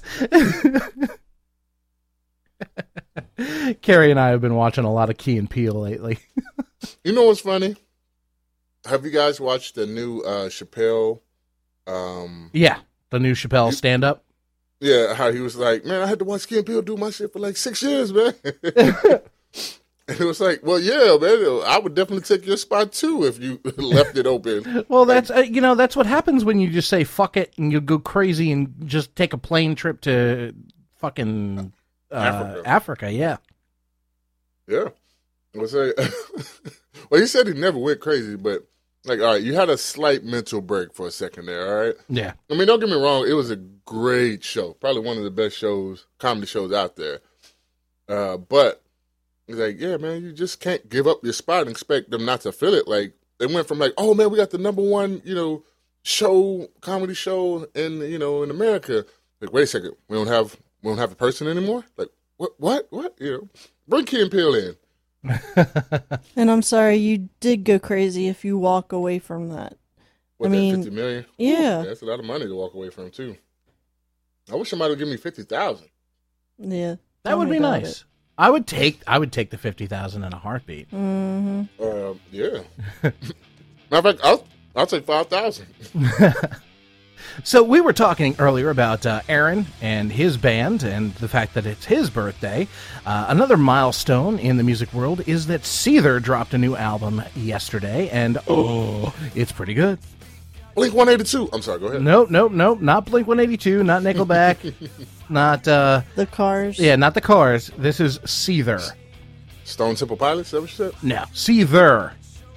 Carrie and I have been watching a lot of Key and Peele lately. You know what's funny? Have you guys watched the new Chappelle? Yeah, the new Chappelle stand-up. Yeah, how he was like, man, I had to watch Key and Peele do my shit for like 6 years, man. And it was like, well, yeah, man, I would definitely take your spot too if you left it open. Well, that's that's what happens when you just say fuck it and you go crazy and just take a plane trip to fucking Africa. Yeah. Yeah. I was like, well, he said he never went crazy, but like, all right, you had a slight mental break for a second there, all right? Yeah. I mean, don't get me wrong, it was a great show, probably one of the best comedy shows out there. But he's like, yeah, man, you just can't give up your spot and expect them not to fill it. Like, they went from like, oh man, we got the number one, comedy show in America. Like, wait a second, we don't have a person anymore? Like, what? Bring Key and Peele in. And I'm sorry, you did go crazy if you walk away from that. What, that $50 million? Yeah. That's a lot of money to walk away from, too. I wish somebody would give me $50,000. Yeah. That would be nice. I would take the $50,000 in a heartbeat. Mm-hmm. Yeah. Matter of fact, I'll take $5,000. So we were talking earlier about Aaron and his band and the fact that it's his birthday. Another milestone in the music world is that Seether dropped a new album yesterday, and it's pretty good. Blink-182. I'm sorry, go ahead. Nope. Not Blink-182, not Nickelback, not... the Cars. Yeah, not the Cars. This is Seether. Stone Temple Pilots, is that what you said? No, Seether.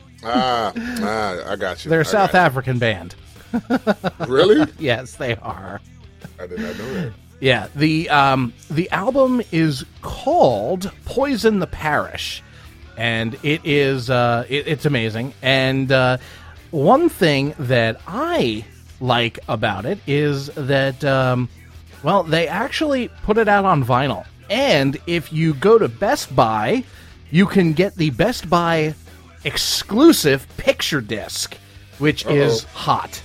I got you. They're a South African band. Really? Yes, they are. I did not know that. Yeah, the album is called Poison the Parish, and it is it's amazing. And one thing that I like about it is that they actually put it out on vinyl, and if you go to Best Buy, you can get the Best Buy exclusive picture disc, which is hot.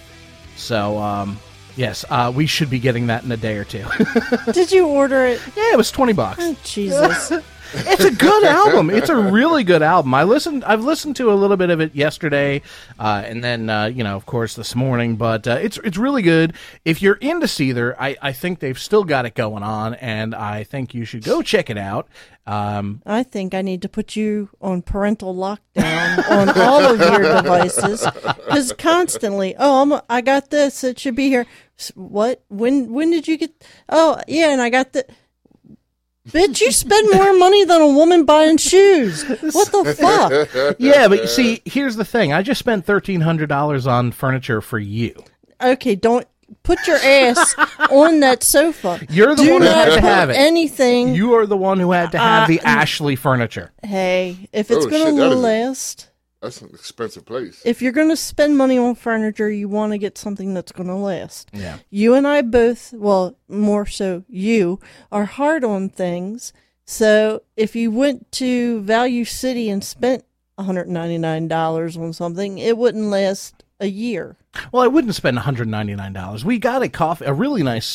So, yes, we should be getting that in a day or two. Did you order it? Yeah, it was $20. Oh, Jesus. It's a good album. It's a really good album. I've listened to a little bit of it yesterday, and then of course this morning. But it's really good. If you're into Seether, I think they've still got it going on, and I think you should go check it out. I think I need to put you on parental lockdown on all of your devices, because constantly, I got this. It should be here. What? When did you get? Oh, yeah, and I got the. Bitch, you spend more money than a woman buying shoes. What the fuck? Yeah, but see, here's the thing. I just spent $1,300 on furniture for you. Okay, don't put your ass on that sofa. You're the one who had to have it. Anything. You are the one who had to have the Ashley furniture. Hey, if it's going to last... That's an expensive place. If you're going to spend money on furniture, you want to get something that's going to last. Yeah. You and I both, well, more so you, are hard on things. So if you went to Value City and spent $199 on something, it wouldn't last a year. Well, I wouldn't spend $199. We got a really nice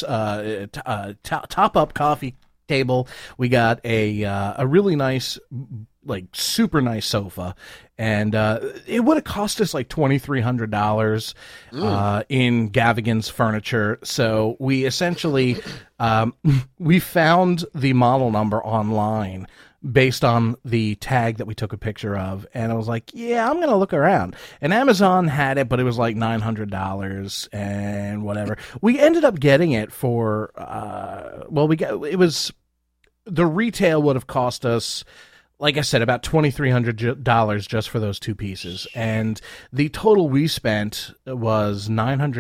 top-up coffee table. We got a really nice, like super nice sofa, and it would have cost us like $2,300 in Gavigan's furniture. So we essentially we found the model number online based on the tag that we took a picture of, and I was like, yeah, I'm gonna look around. And Amazon had it, but it was like $900 and whatever. We ended up getting it for the retail would have cost us, like I said, about $2,300 just for those two pieces, and the total we spent was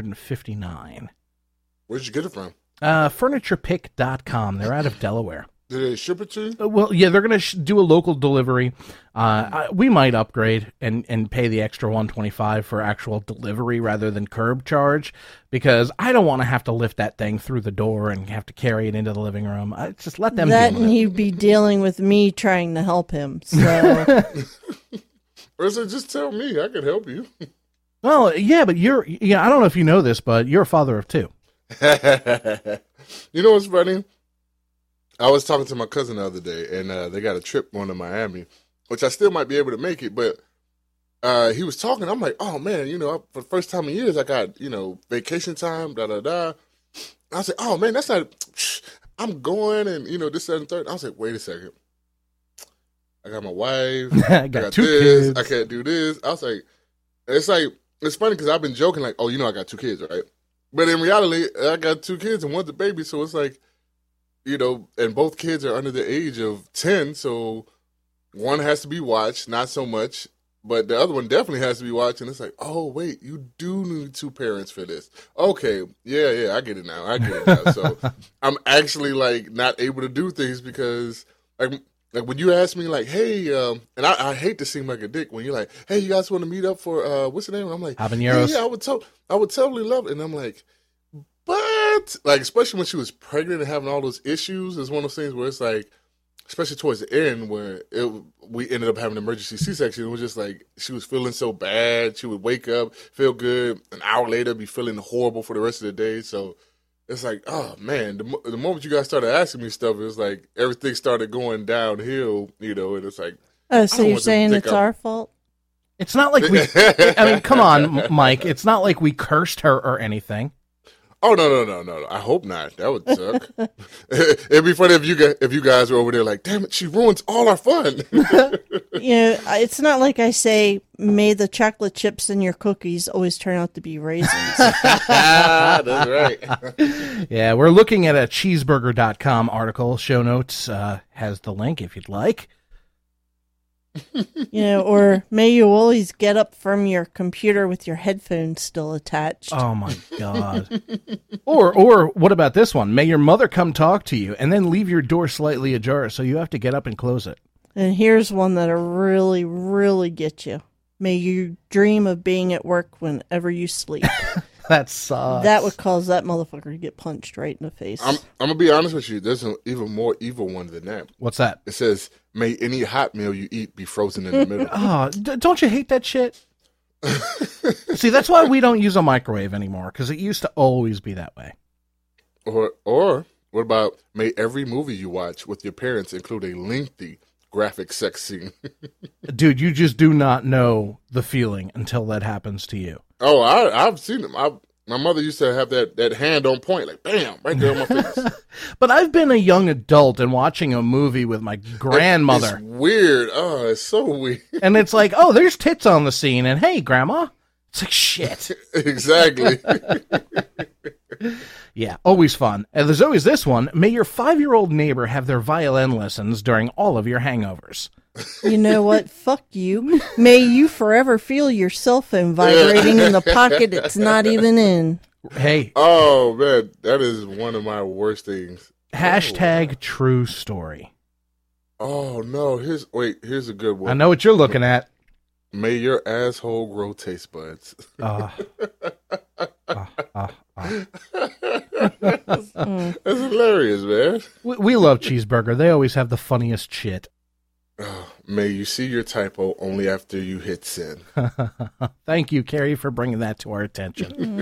$959. Where'd you get it from? Furniturepick.com. They're out of Delaware. Did they ship it to you? Well, yeah, they're going to do a local delivery. We might upgrade and pay the extra $125 for actual delivery rather than curb charge, because I don't want to have to lift that thing through the door and have to carry it into the living room. Just let them that, deal with and it. he'd be dealing with me trying to help him. So, Or so just tell me, I can help you. Well, yeah, but I don't know if you know this, but you're a father of two. You know what's funny? I was talking to my cousin the other day, and they got a trip going to Miami, which I still might be able to make it, but he was talking. I'm like, oh, man, for the first time in years, I got, vacation time, da-da-da. I was like, oh, man, that's not, I'm going, and, this, that, and third. I was like, wait a second. I got my wife. I got two this. kids. I can't do this. I was like, it's funny because I've been joking like, oh, I got two kids, right? But in reality, I got two kids and one's a baby, so it's like, and both kids are under the age of 10, so one has to be watched, not so much, but the other one definitely has to be watched, and it's like, oh, wait, you do need two parents for this. Okay, yeah, I get it now. So I'm actually, not able to do things because, like when you ask me, hey, and I hate to seem like a dick when you're like, hey, you guys want to meet up for, what's the name? And I'm like, Habaneros. Yeah, I would totally love it. And I'm like, but, especially when she was pregnant and having all those issues, it's one of those things where it's like, especially towards the end where we ended up having an emergency C-section, it was just like, she was feeling so bad. She would wake up, feel good, an hour later be feeling horrible for the rest of the day. So it's like, oh, man, the moment you guys started asking me stuff, it was like everything started going downhill, and it's like. oh, so you're saying it's our fault? It's not like we, I mean, come on, Mike. It's not like we cursed her or anything. Oh, no. I hope not. That would suck. It'd be funny if you guys were over there like, damn it, she ruins all our fun. It's not like I say, may the chocolate chips in your cookies always turn out to be raisins. That's right. Yeah, we're looking at a cheeseburger.com article. Show notes has the link if you'd like. Or may you always get up from your computer with your headphones still attached. Oh my God. Or what about this one? May your mother come talk to you and then leave your door slightly ajar so you have to get up and close it. And here's one that'll really, really get you. May you dream of being at work whenever you sleep. That sucks. That would cause that motherfucker to get punched right in the face. I'm going to be honest with you. There's an even more evil one than that. What's that? It says, may any hot meal you eat be frozen in the middle. Oh, don't you hate that shit? See, that's why we don't use a microwave anymore, because it used to always be that way. Or what about, may every movie you watch with your parents include a lengthy graphic sex scene? Dude, you just do not know the feeling until that happens to you. Oh, I've seen them. My mother used to have that hand on point, like, bam, right there on my face. But I've been a young adult and watching a movie with my grandmother. It's weird. Oh, it's so weird. And it's like, oh, there's tits on the scene, and hey, Grandma. It's like, shit. Exactly. Yeah, always fun. And there's always this one. May your 5-year-old neighbor have their violin lessons during all of your hangovers. You know what? Fuck you. May you forever feel your cell phone vibrating in the pocket it's not even in. Hey. Oh, man. That is one of my worst things. Hashtag true story. Oh, no. Here's a good one. I know what you're looking at. May your asshole grow taste buds. That's hilarious, man. We love Cheeseburger. They always have the funniest shit. May you see your typo only after you hit send. Thank you, Carrie, for bringing that to our attention.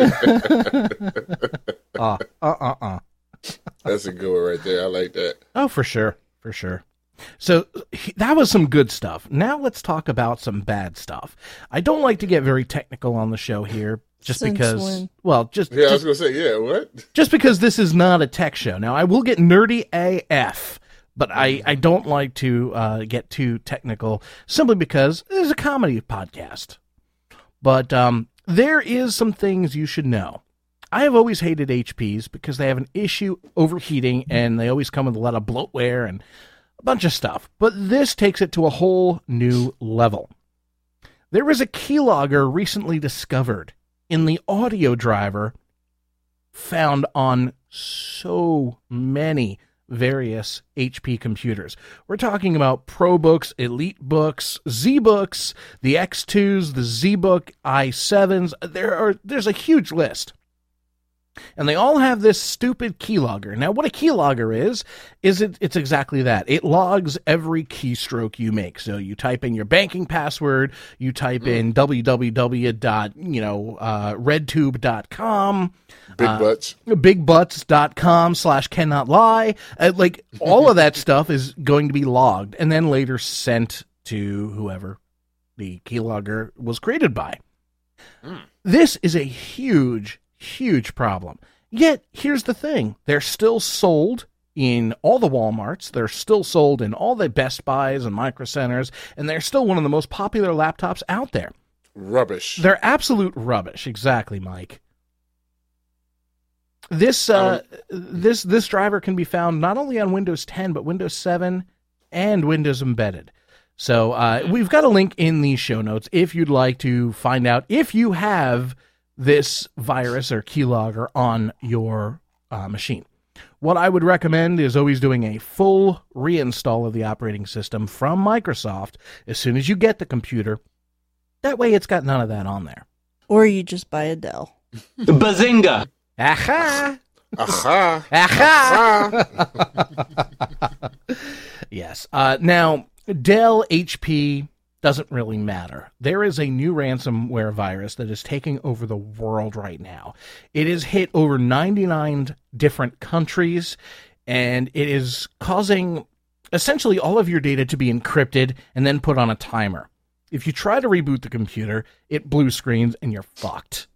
That's a good one right there. I like that. Oh, for sure. For sure. So that was some good stuff. Now let's talk about some bad stuff. I don't like to get very technical on the show here just because, well, I was going to say, yeah, what? Just because this is not a tech show. Now, I will get nerdy AF, but I don't like to get too technical simply because it is a comedy podcast. But there is some things you should know. I have always hated HPs because they have an issue overheating and they always come with a lot of bloatware and a bunch of stuff. But this takes it to a whole new level. There is a keylogger recently discovered in the audio driver found on so many various HP computers. We're talking about ProBooks, EliteBooks, ZBooks, the X2s, the ZBook i7s. There's a huge list. And they all have this stupid keylogger. Now, what a keylogger is it's exactly that. It logs every keystroke you make. So you type in your banking password, you type in www.redtube.com, bigbutts.com/cannotlie. Like, all of that stuff is going to be logged and then later sent to whoever the keylogger was created by. This is a huge problem. Yet, here's the thing. They're still sold in all the Walmarts. They're still sold in all the Best Buys and Micro Centers, and they're still one of the most popular laptops out there. Rubbish. They're absolute rubbish. Exactly, Mike. This driver can be found not only on Windows 10, but Windows 7 and Windows Embedded. So we've got a link in the show notes if you'd like to find out if you have this virus or keylogger on your machine. What I would recommend is always doing a full reinstall of the operating system from Microsoft as soon as you get the computer. That way it's got none of that on there. Or you just buy a Dell. Bazinga! Aha! Aha! Aha! Yes. Now, Dell, HP, doesn't really matter. There is a new ransomware virus that is taking over the world right now. It has hit over 99 different countries, and it is causing essentially all of your data to be encrypted and then put on a timer. If you try to reboot the computer, it blue screens and you're fucked.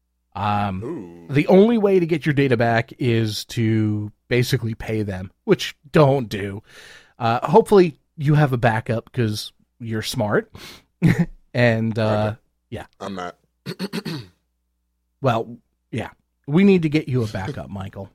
The only way to get your data back is to basically pay them, which don't do. Hopefully you have a backup because you're smart. And, yeah. I'm not. Well, yeah. We need to get you a backup, Michael.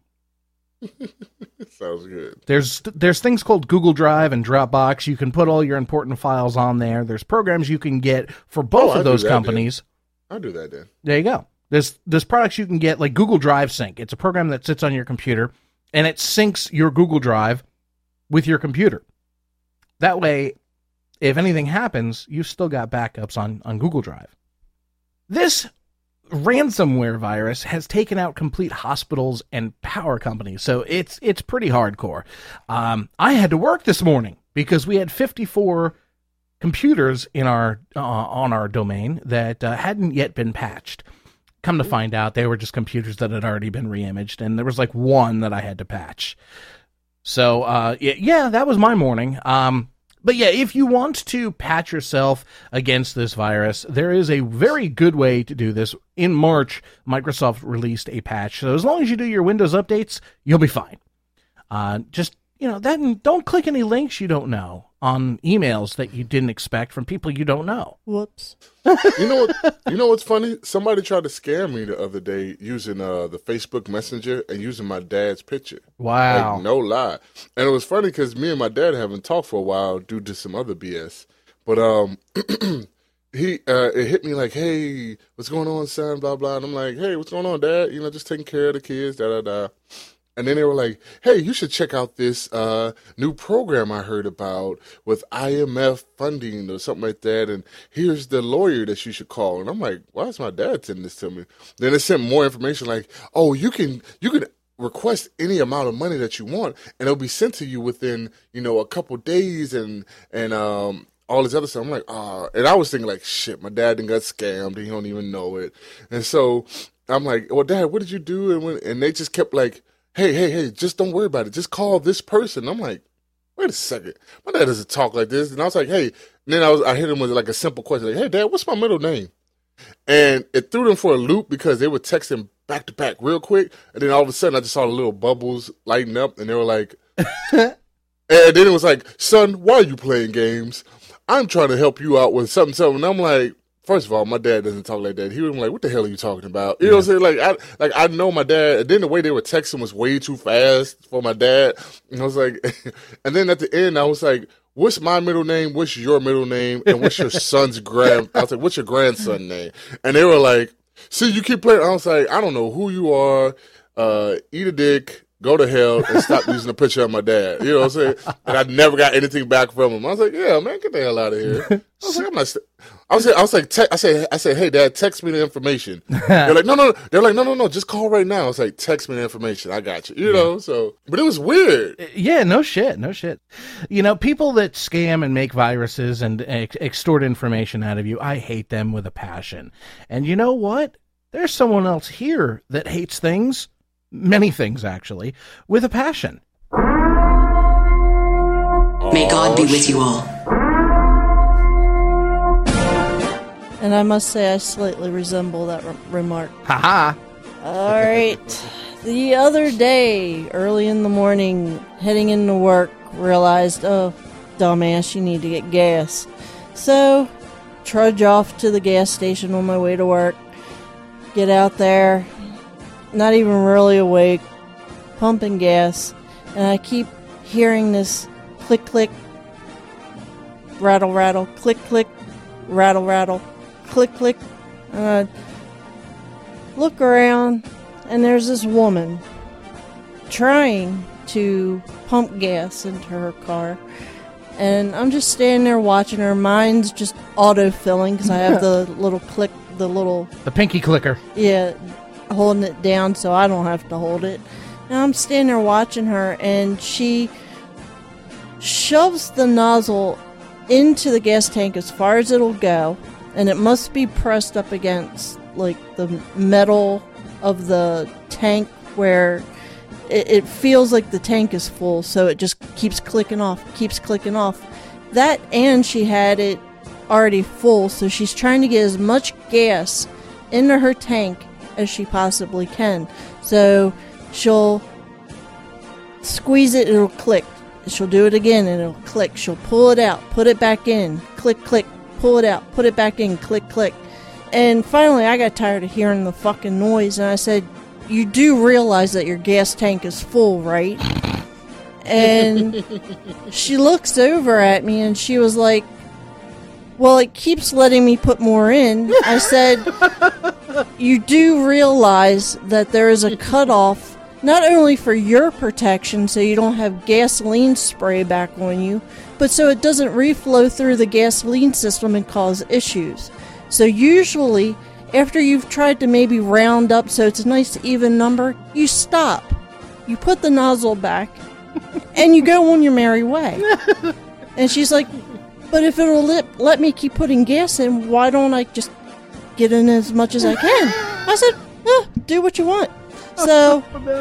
Sounds good. There's things called Google Drive and Dropbox. You can put all your important files on there. There's programs you can get for both of those companies. I'll do that then. There you go. There's products you can get, like Google Drive Sync. It's a program that sits on your computer, and it syncs your Google Drive with your computer. That way, if anything happens, you've still got backups on Google Drive. This ransomware virus has taken out complete hospitals and power companies, so it's pretty hardcore. I had to work this morning because we had 54 computers in our on our domain that hadn't yet been patched. Come to find out, they were just computers that had already been reimaged, and there was like one that I had to patch. So, yeah, that was my morning. But yeah, if you want to patch yourself against this virus, there is a very good way to do this. In March, Microsoft released a patch. So as long as you do your Windows updates, you'll be fine. Just, don't click any links you don't know on emails that you didn't expect from people you don't know. Whoops. You know what's funny? Somebody tried to scam me the other day using the Facebook Messenger and using my dad's picture. Wow. Like, no lie. And it was funny because me and my dad haven't talked for a while due to some other BS. But it hit me like, hey, what's going on, son? Blah, blah. And I'm like, hey, what's going on, Dad? Just taking care of the kids, da-da-da. And then they were like, hey, you should check out this new program I heard about with IMF funding or something like that. And here's the lawyer that you should call. And I'm like, why is my dad sending this to me? Then it sent more information like, oh, you can request any amount of money that you want, and it'll be sent to you within, a couple days and all this other stuff. I'm like, and I was thinking like, shit, my dad done got scammed. He don't even know it. And so I'm like, well, Dad, what did you do? And they just kept like, hey, just don't worry about it. Just call this person. I'm like, wait a second. My dad doesn't talk like this. And I was like, hey. And then I hit him with like a simple question. Like, hey, Dad, what's my middle name? And it threw them for a loop because they were texting back to back real quick. And then all of a sudden I just saw the little bubbles lighting up. And they were like, and then it was like, son, why are you playing games? I'm trying to help you out with something. And I'm like, first of all, my dad doesn't talk like that. He was like, what the hell are you talking about? You know what I'm saying? I know my dad. And then the way they were texting was way too fast for my dad. And I was like, and then at the end, I was like, what's my middle name? What's your middle name? And what's your son's I was like, what's your grandson's name? And they were like, see, you keep playing. I was like, I don't know who you are. Eat a dick. go to hell and stop using a picture of my dad. You know what I'm saying? And I never got anything back from him. I was like, yeah, man, get the hell out of here. I was like, I'm not. I said, hey, Dad, text me the information. They're like, no. They're like, no, just call right now. I was like, text me the information. I got you. You know, so, but it was weird. Yeah, no shit. You know, people that scam and make viruses and extort information out of you, I hate them with a passion. And you know what? There's someone else here that hates things, many things actually, with a passion. May God be with you all. And I must say I slightly resemble that remark. Ha-ha. All right. The other day, early in the morning, heading into work, realized, oh, dumbass, you need to get gas. So, trudge off to the gas station on my way to work. Get out there, not even really awake, pumping gas. And I keep hearing this click, click, rattle, rattle, click, click, rattle, rattle. Click, click. Look around, and there's this woman trying to pump gas into her car. And I'm just standing there watching her. Mine's just auto-filling because I have the little click, the pinky clicker. Yeah, holding it down so I don't have to hold it. And I'm standing there watching her, and she shoves the nozzle into the gas tank as far as it'll go. And it must be pressed up against, like, the metal of the tank where it feels like the tank is full, so it just keeps clicking off. That, and she had it already full, so she's trying to get as much gas into her tank as she possibly can. So she'll squeeze it, it'll click. She'll do it again, and it'll click. She'll pull it out, put it back in, click, click. Pull it out, put it back in, click, click. And finally, I got tired of hearing the fucking noise, and I said, you do realize that your gas tank is full, right? And she looks over at me, and she was like, well, it keeps letting me put more in. I said, you do realize that there is a cutoff, not only for your protection, so you don't have gasoline spray back on you, but so it doesn't reflow through the gasoline system and cause issues. So usually, after you've tried to maybe round up so it's a nice even number, you stop. You put the nozzle back, and you go on your merry way. And she's like, but if it'll let me keep putting gas in, why don't I just get in as much as I can? I said, do what you want. So,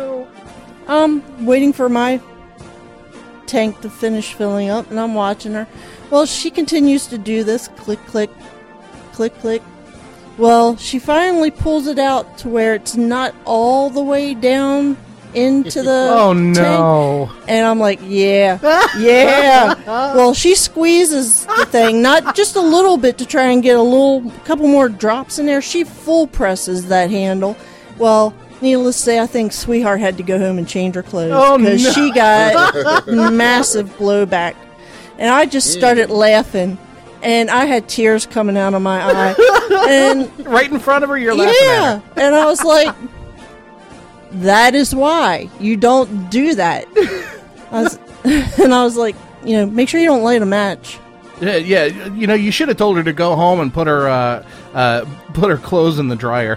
I'm waiting for my tank to finish filling up, and I'm watching her. Well, she continues to do this. Click, click, click, click. Well, she finally pulls it out to where it's not all the way down into the tank. And I'm like, yeah. Well, she squeezes the thing, not just a little bit to try and get a couple more drops in there. She full presses that handle. Well, needless to say, I think Sweetheart had to go home and change her clothes because she got massive blowback. And I just started laughing, and I had tears coming out of my eye. And right in front of her, you're laughing at her. And I was like, that is why you don't do that. And I was like, make sure you don't light a match. Yeah, you should have told her to go home and put her clothes in the dryer.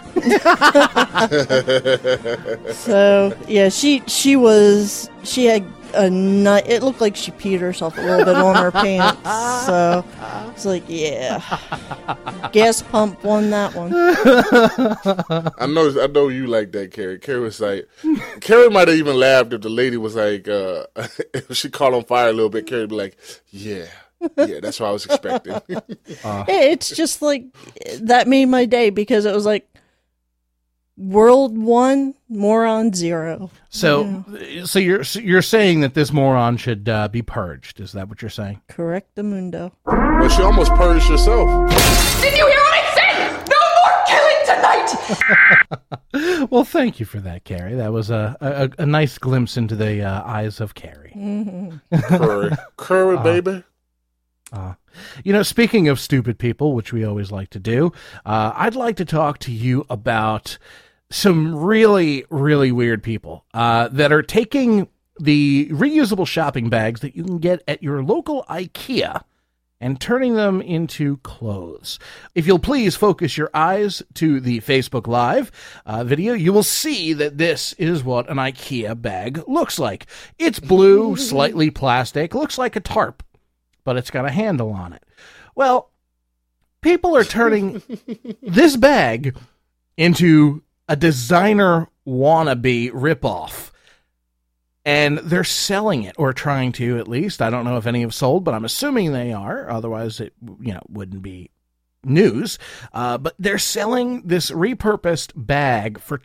So yeah, she had a nut. It looked like she peed herself a little bit on her pants. So it's like, yeah, gas pump won that one. I know you like that, Carrie. Carrie was like, Carrie might have even laughed if the lady was like, if she caught on fire a little bit. Carrie would be like, yeah, that's what I was expecting. It's just like, that made my day because it was like, World 1, moron 0. So you're saying that this moron should be purged? Is that what you're saying? Correctamundo. Well, she almost purged herself. Did you hear what I said? No more killing tonight. Well, thank you for that, Carrie. That was a nice glimpse into the eyes of Carrie. Mm-hmm. Curry, baby. Speaking of stupid people, which we always like to do, I'd like to talk to you about some really, really weird people that are taking the reusable shopping bags that you can get at your local IKEA and turning them into clothes. If you'll please focus your eyes to the Facebook Live video, you will see that this is what an IKEA bag looks like. It's blue, slightly plastic, looks like a tarp, but it's got a handle on it. Well, people are turning this bag into a designer wannabe ripoff. And they're selling it, or trying to at least. I don't know if any have sold, but I'm assuming they are. Otherwise, it wouldn't be news. But they're selling this repurposed bag for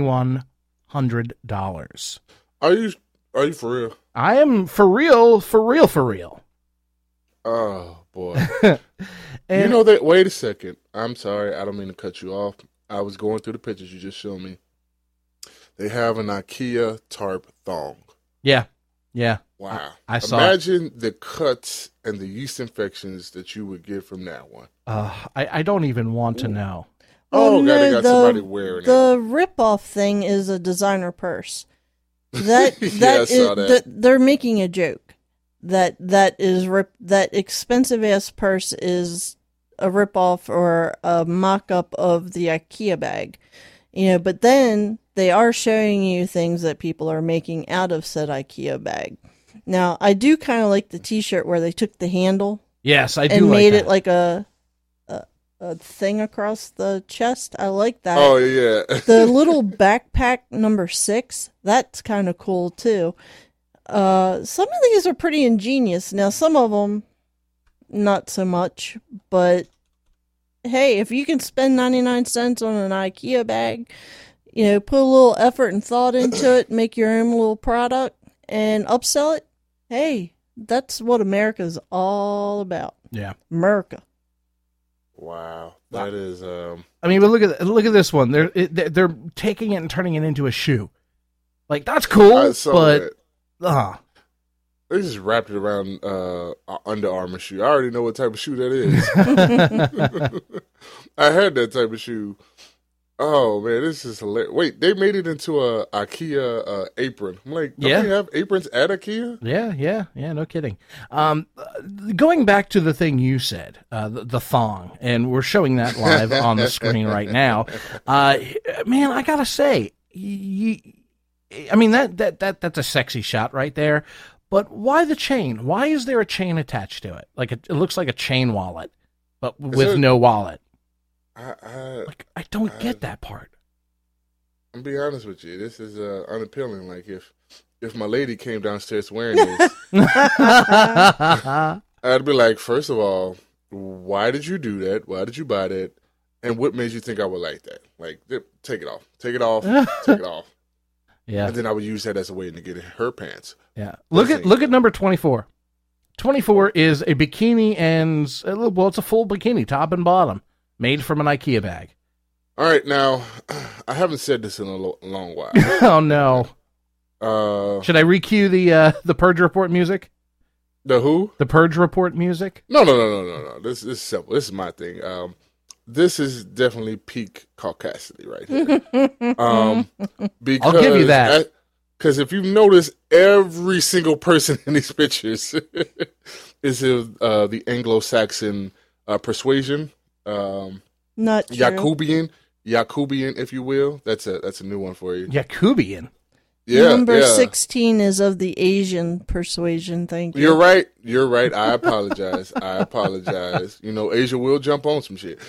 $2,100. Are you for real? I am for real. Oh boy! You know that? Wait a second. I'm sorry. I don't mean to cut you off. I was going through the pictures you just showed me. They have an IKEA tarp thong. Yeah. Wow. I saw Imagine the cuts and the yeast infections that you would get from that one. I don't even want to know. Oh, God, they got somebody wearing it. The rip-off thing is a designer purse. That I saw that. They're making a joke. That expensive-ass purse is a rip-off or a mock-up of the IKEA bag. But then they are showing you things that people are making out of said IKEA bag. Now, I do kind of like the T-shirt where they took the handle. Yes, I do. And made like it like a thing across the chest. I like that. Oh yeah. The little backpack number 6. That's kind of cool too. Some of these are pretty ingenious. Now, some of them not so much, but hey, if you can spend 99 cents on an IKEA bag, put a little effort and thought into it, make your own little product and upsell it, hey, that's what America's all about. Yeah. America. Wow. That is I mean, but look at this one. They're taking it and turning it into a shoe. Like, that's cool, I saw but that. They just wrapped it around Under Armour shoe. I already know what type of shoe that is. I had that type of shoe. Oh man, this is hilarious. Wait, they made it into a IKEA apron. I'm like, don't they have aprons at IKEA? Yeah, no kidding. Going back to the thing you said, the thong, and we're showing that live on the screen right now. Man, I gotta say, that's a sexy shot right there. But why the chain? Why is there a chain attached to it? Like it looks like a chain wallet, but with no wallet. I don't get that part. I'm be honest with you. This is unappealing. Like if my lady came downstairs wearing this, I'd be like, first of all, why did you do that? Why did you buy that? And what made you think I would like that? Like, take it off, take it off, take it off. Yeah. And then I would use that as a way to get in her pants. Yeah. Look at number 24. 24 is a bikini and it's a full bikini, top and bottom, made from an IKEA bag. All right, now I haven't said this in a long while. Oh no. Should I recue the Purge Report music? The who? The Purge Report music? No. This is simple. This is my thing. This is definitely peak caucasity right here. Because I'll give you that. Because if you notice, every single person in these pictures is the Anglo-Saxon persuasion. Not true. Jacobian, if you will. That's a new one for you. Jacobian. Yeah. Number 16 is of the Asian persuasion. Thank you. You're right. I apologize. Asia will jump on some shit.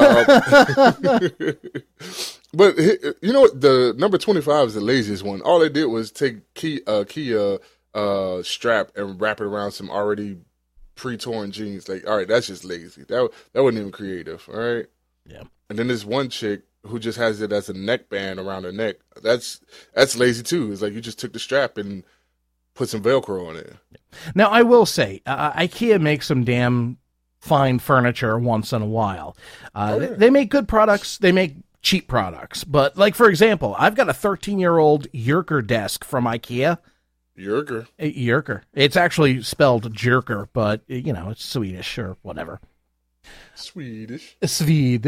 But you know what? The number 25 is the laziest one. All they did was take Kia strap and wrap it around some already pre-torn jeans. Like, all right, that's just lazy. That wasn't even creative. All right. Yeah. And then this one chick who just has it as a neckband around her neck. That's lazy too. It's like you just took the strap and put some Velcro on it. Now, I will say, IKEA makes some damn fine furniture once in a while. They make good products. They make cheap products. But, like, for example, I've got a 13-year-old Yerker desk from IKEA. Yerker. It's actually spelled jerker, but, it's Swedish or whatever. Swedish.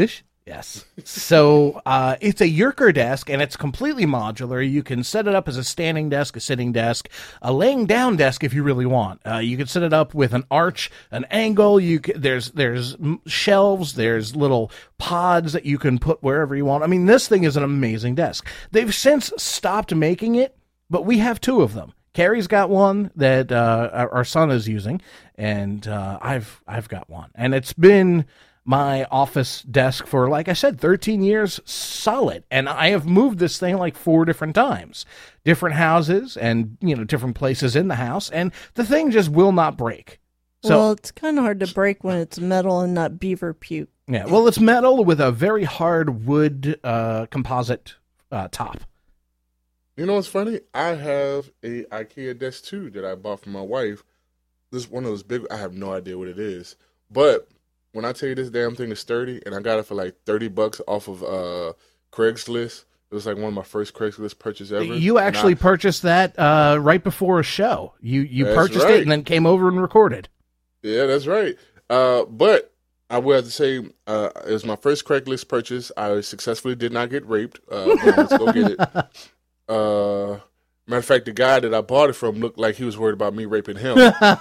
Yes. So it's a Yerker desk, and it's completely modular. You can set it up as a standing desk, a sitting desk, a laying down desk if you really want. You can set it up with an arch, an angle. There's shelves, there's little pods that you can put wherever you want. I mean, this thing is an amazing desk. They've since stopped making it, but we have 2 of them. Carrie's got one that our son is using, and I've got one, and it's been my office desk for, like I said, 13 years solid. And I have moved this thing like 4 different times, different houses and, different places in the house. And the thing just will not break. So, well, it's kind of hard to break when it's metal and not beaver puke. Yeah. Well, it's metal with a very hard wood composite top. You know what's funny? I have a IKEA desk too that I bought for my wife. This one of those big, I have no idea what it is, but when I tell you this damn thing is sturdy, and I got it for like $30 off of Craigslist. It was like one of my first Craigslist purchases ever. You actually purchased that right before a show. You purchased it and then came over and recorded. Yeah, that's right. But I will have to say it was my first Craigslist purchase. I successfully did not get raped. Let's go get it. Matter of fact, the guy that I bought it from looked like he was worried about me raping him.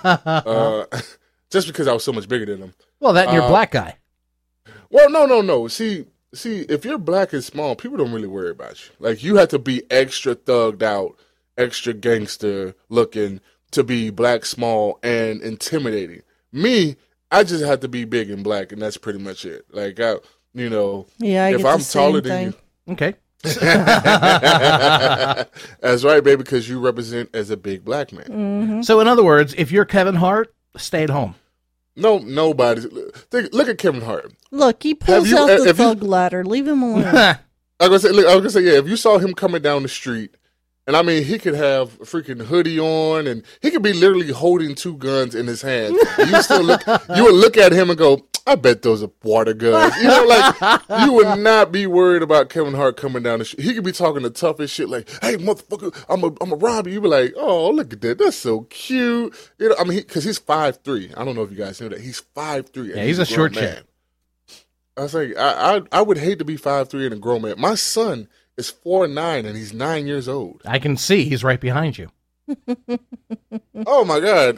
Just because I was so much bigger than him. Well, that and you're a black guy. Well, no. See, if you're black and small, people don't really worry about you. Like, you have to be extra thugged out, extra gangster looking to be black, small, and intimidating. Me, I just have to be big and black, and that's pretty much it. Like, I if I'm taller than you. Okay. That's right, baby, because you represent as a big black man. Mm-hmm. So, in other words, if you're Kevin Hart, stay at home. No, nobody. Look at Kevin Hart. Look, he pulls out the thug ladder. Leave him alone. I was gonna say, yeah. If you saw him coming down the street, and I mean, he could have a freaking hoodie on, and he could be literally holding 2 guns in his hand. You would look at him and go, "I bet those are water guns." You would not be worried about Kevin Hart coming down the street. He could be talking the toughest shit, like, "Hey, motherfucker, I'm a rob you." You'd be like, "Oh, look at that. That's so cute." Because he's 5'3". I don't know if you guys know that he's 5'3". Yeah, he's a short man. I was like, I would hate to be 5'3" and a grown man. My son is 4'9" and he's 9 years old. I can see he's right behind you. Oh my God.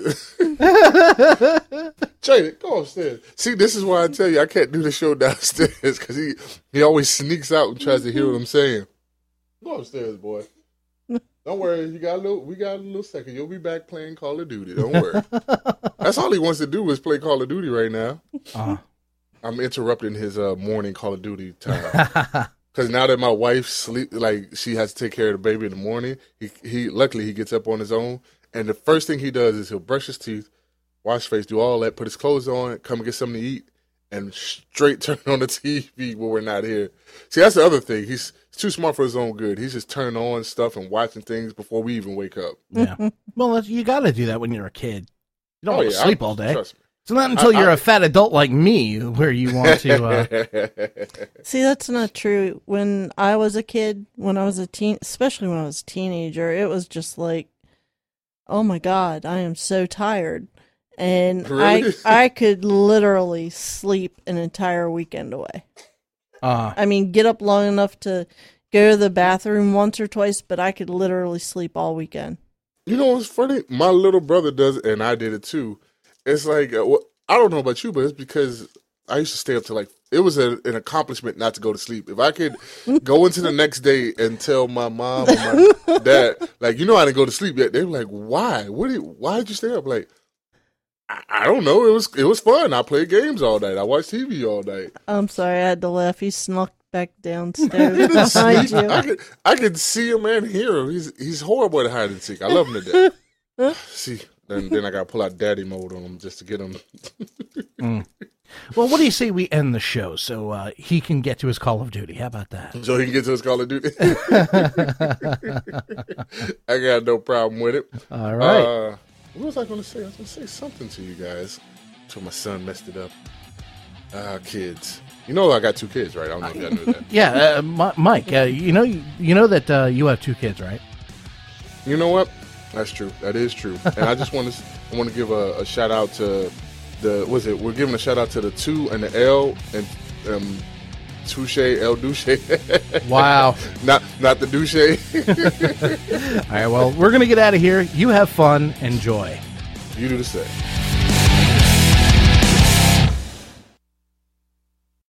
Jay, go upstairs. See, this is why I tell you I can't do the show downstairs, because he always sneaks out and tries to hear what I'm saying. Go upstairs, boy. Don't worry, we got a little second. You'll be back playing Call of Duty. Don't worry. That's all he wants to do is play Call of Duty right now. I'm interrupting his morning Call of Duty time. Because now that my wife she has to take care of the baby in the morning, he luckily he gets up on his own, and the first thing he does is he'll brush his teeth, wash his face, do all that, put his clothes on, come and get something to eat, and straight turn on the TV when we're not here. See, that's the other thing. He's too smart for his own good. He's just turning on stuff and watching things before we even wake up. Yeah. Well, you got to do that when you're a kid. You don't want to sleep all day. Trust me. It's not until you're a fat adult like me where you want to... See, that's not true. When I was a kid, especially when I was a teenager, it was just like, oh my God, I am so tired. And really? I could literally sleep an entire weekend away. I mean, get up long enough to go to the bathroom once or twice, but I could literally sleep all weekend. You know what's funny? My little brother does it, and I did it too. It's like, I don't know about you, but it's because I used to stay up till it was an accomplishment not to go to sleep. If I could go into the next day and tell my mom or my dad, I didn't go to sleep yet, they were like, why? Why did you stay up? Like, I don't know. It was fun. I played games all night. I watched TV all night. I'm sorry, I had to laugh. He snuck back downstairs behind you. I could see him and hear him. He's horrible at hide and seek. I love him to death. See. Then I got to pull out daddy mode on him just to get him. Well, what do you say we end the show so he can get to his Call of Duty? How about that? So he can get to his Call of Duty? I got no problem with it. All right. What was I going to say? I was going to say something to you guys until my son messed it up. Kids. You know I got 2 kids, right? I don't know if y'all knew that. Yeah, Mike, you know that you have 2 kids, right? You know what? That's true. That is true. And I just want to give a shout out to we're giving a shout out to the 2 and the L, and Touche El Douche. Wow. Not the douche. All right, well, we're going to get out of here. You have fun. Enjoy. You do the same.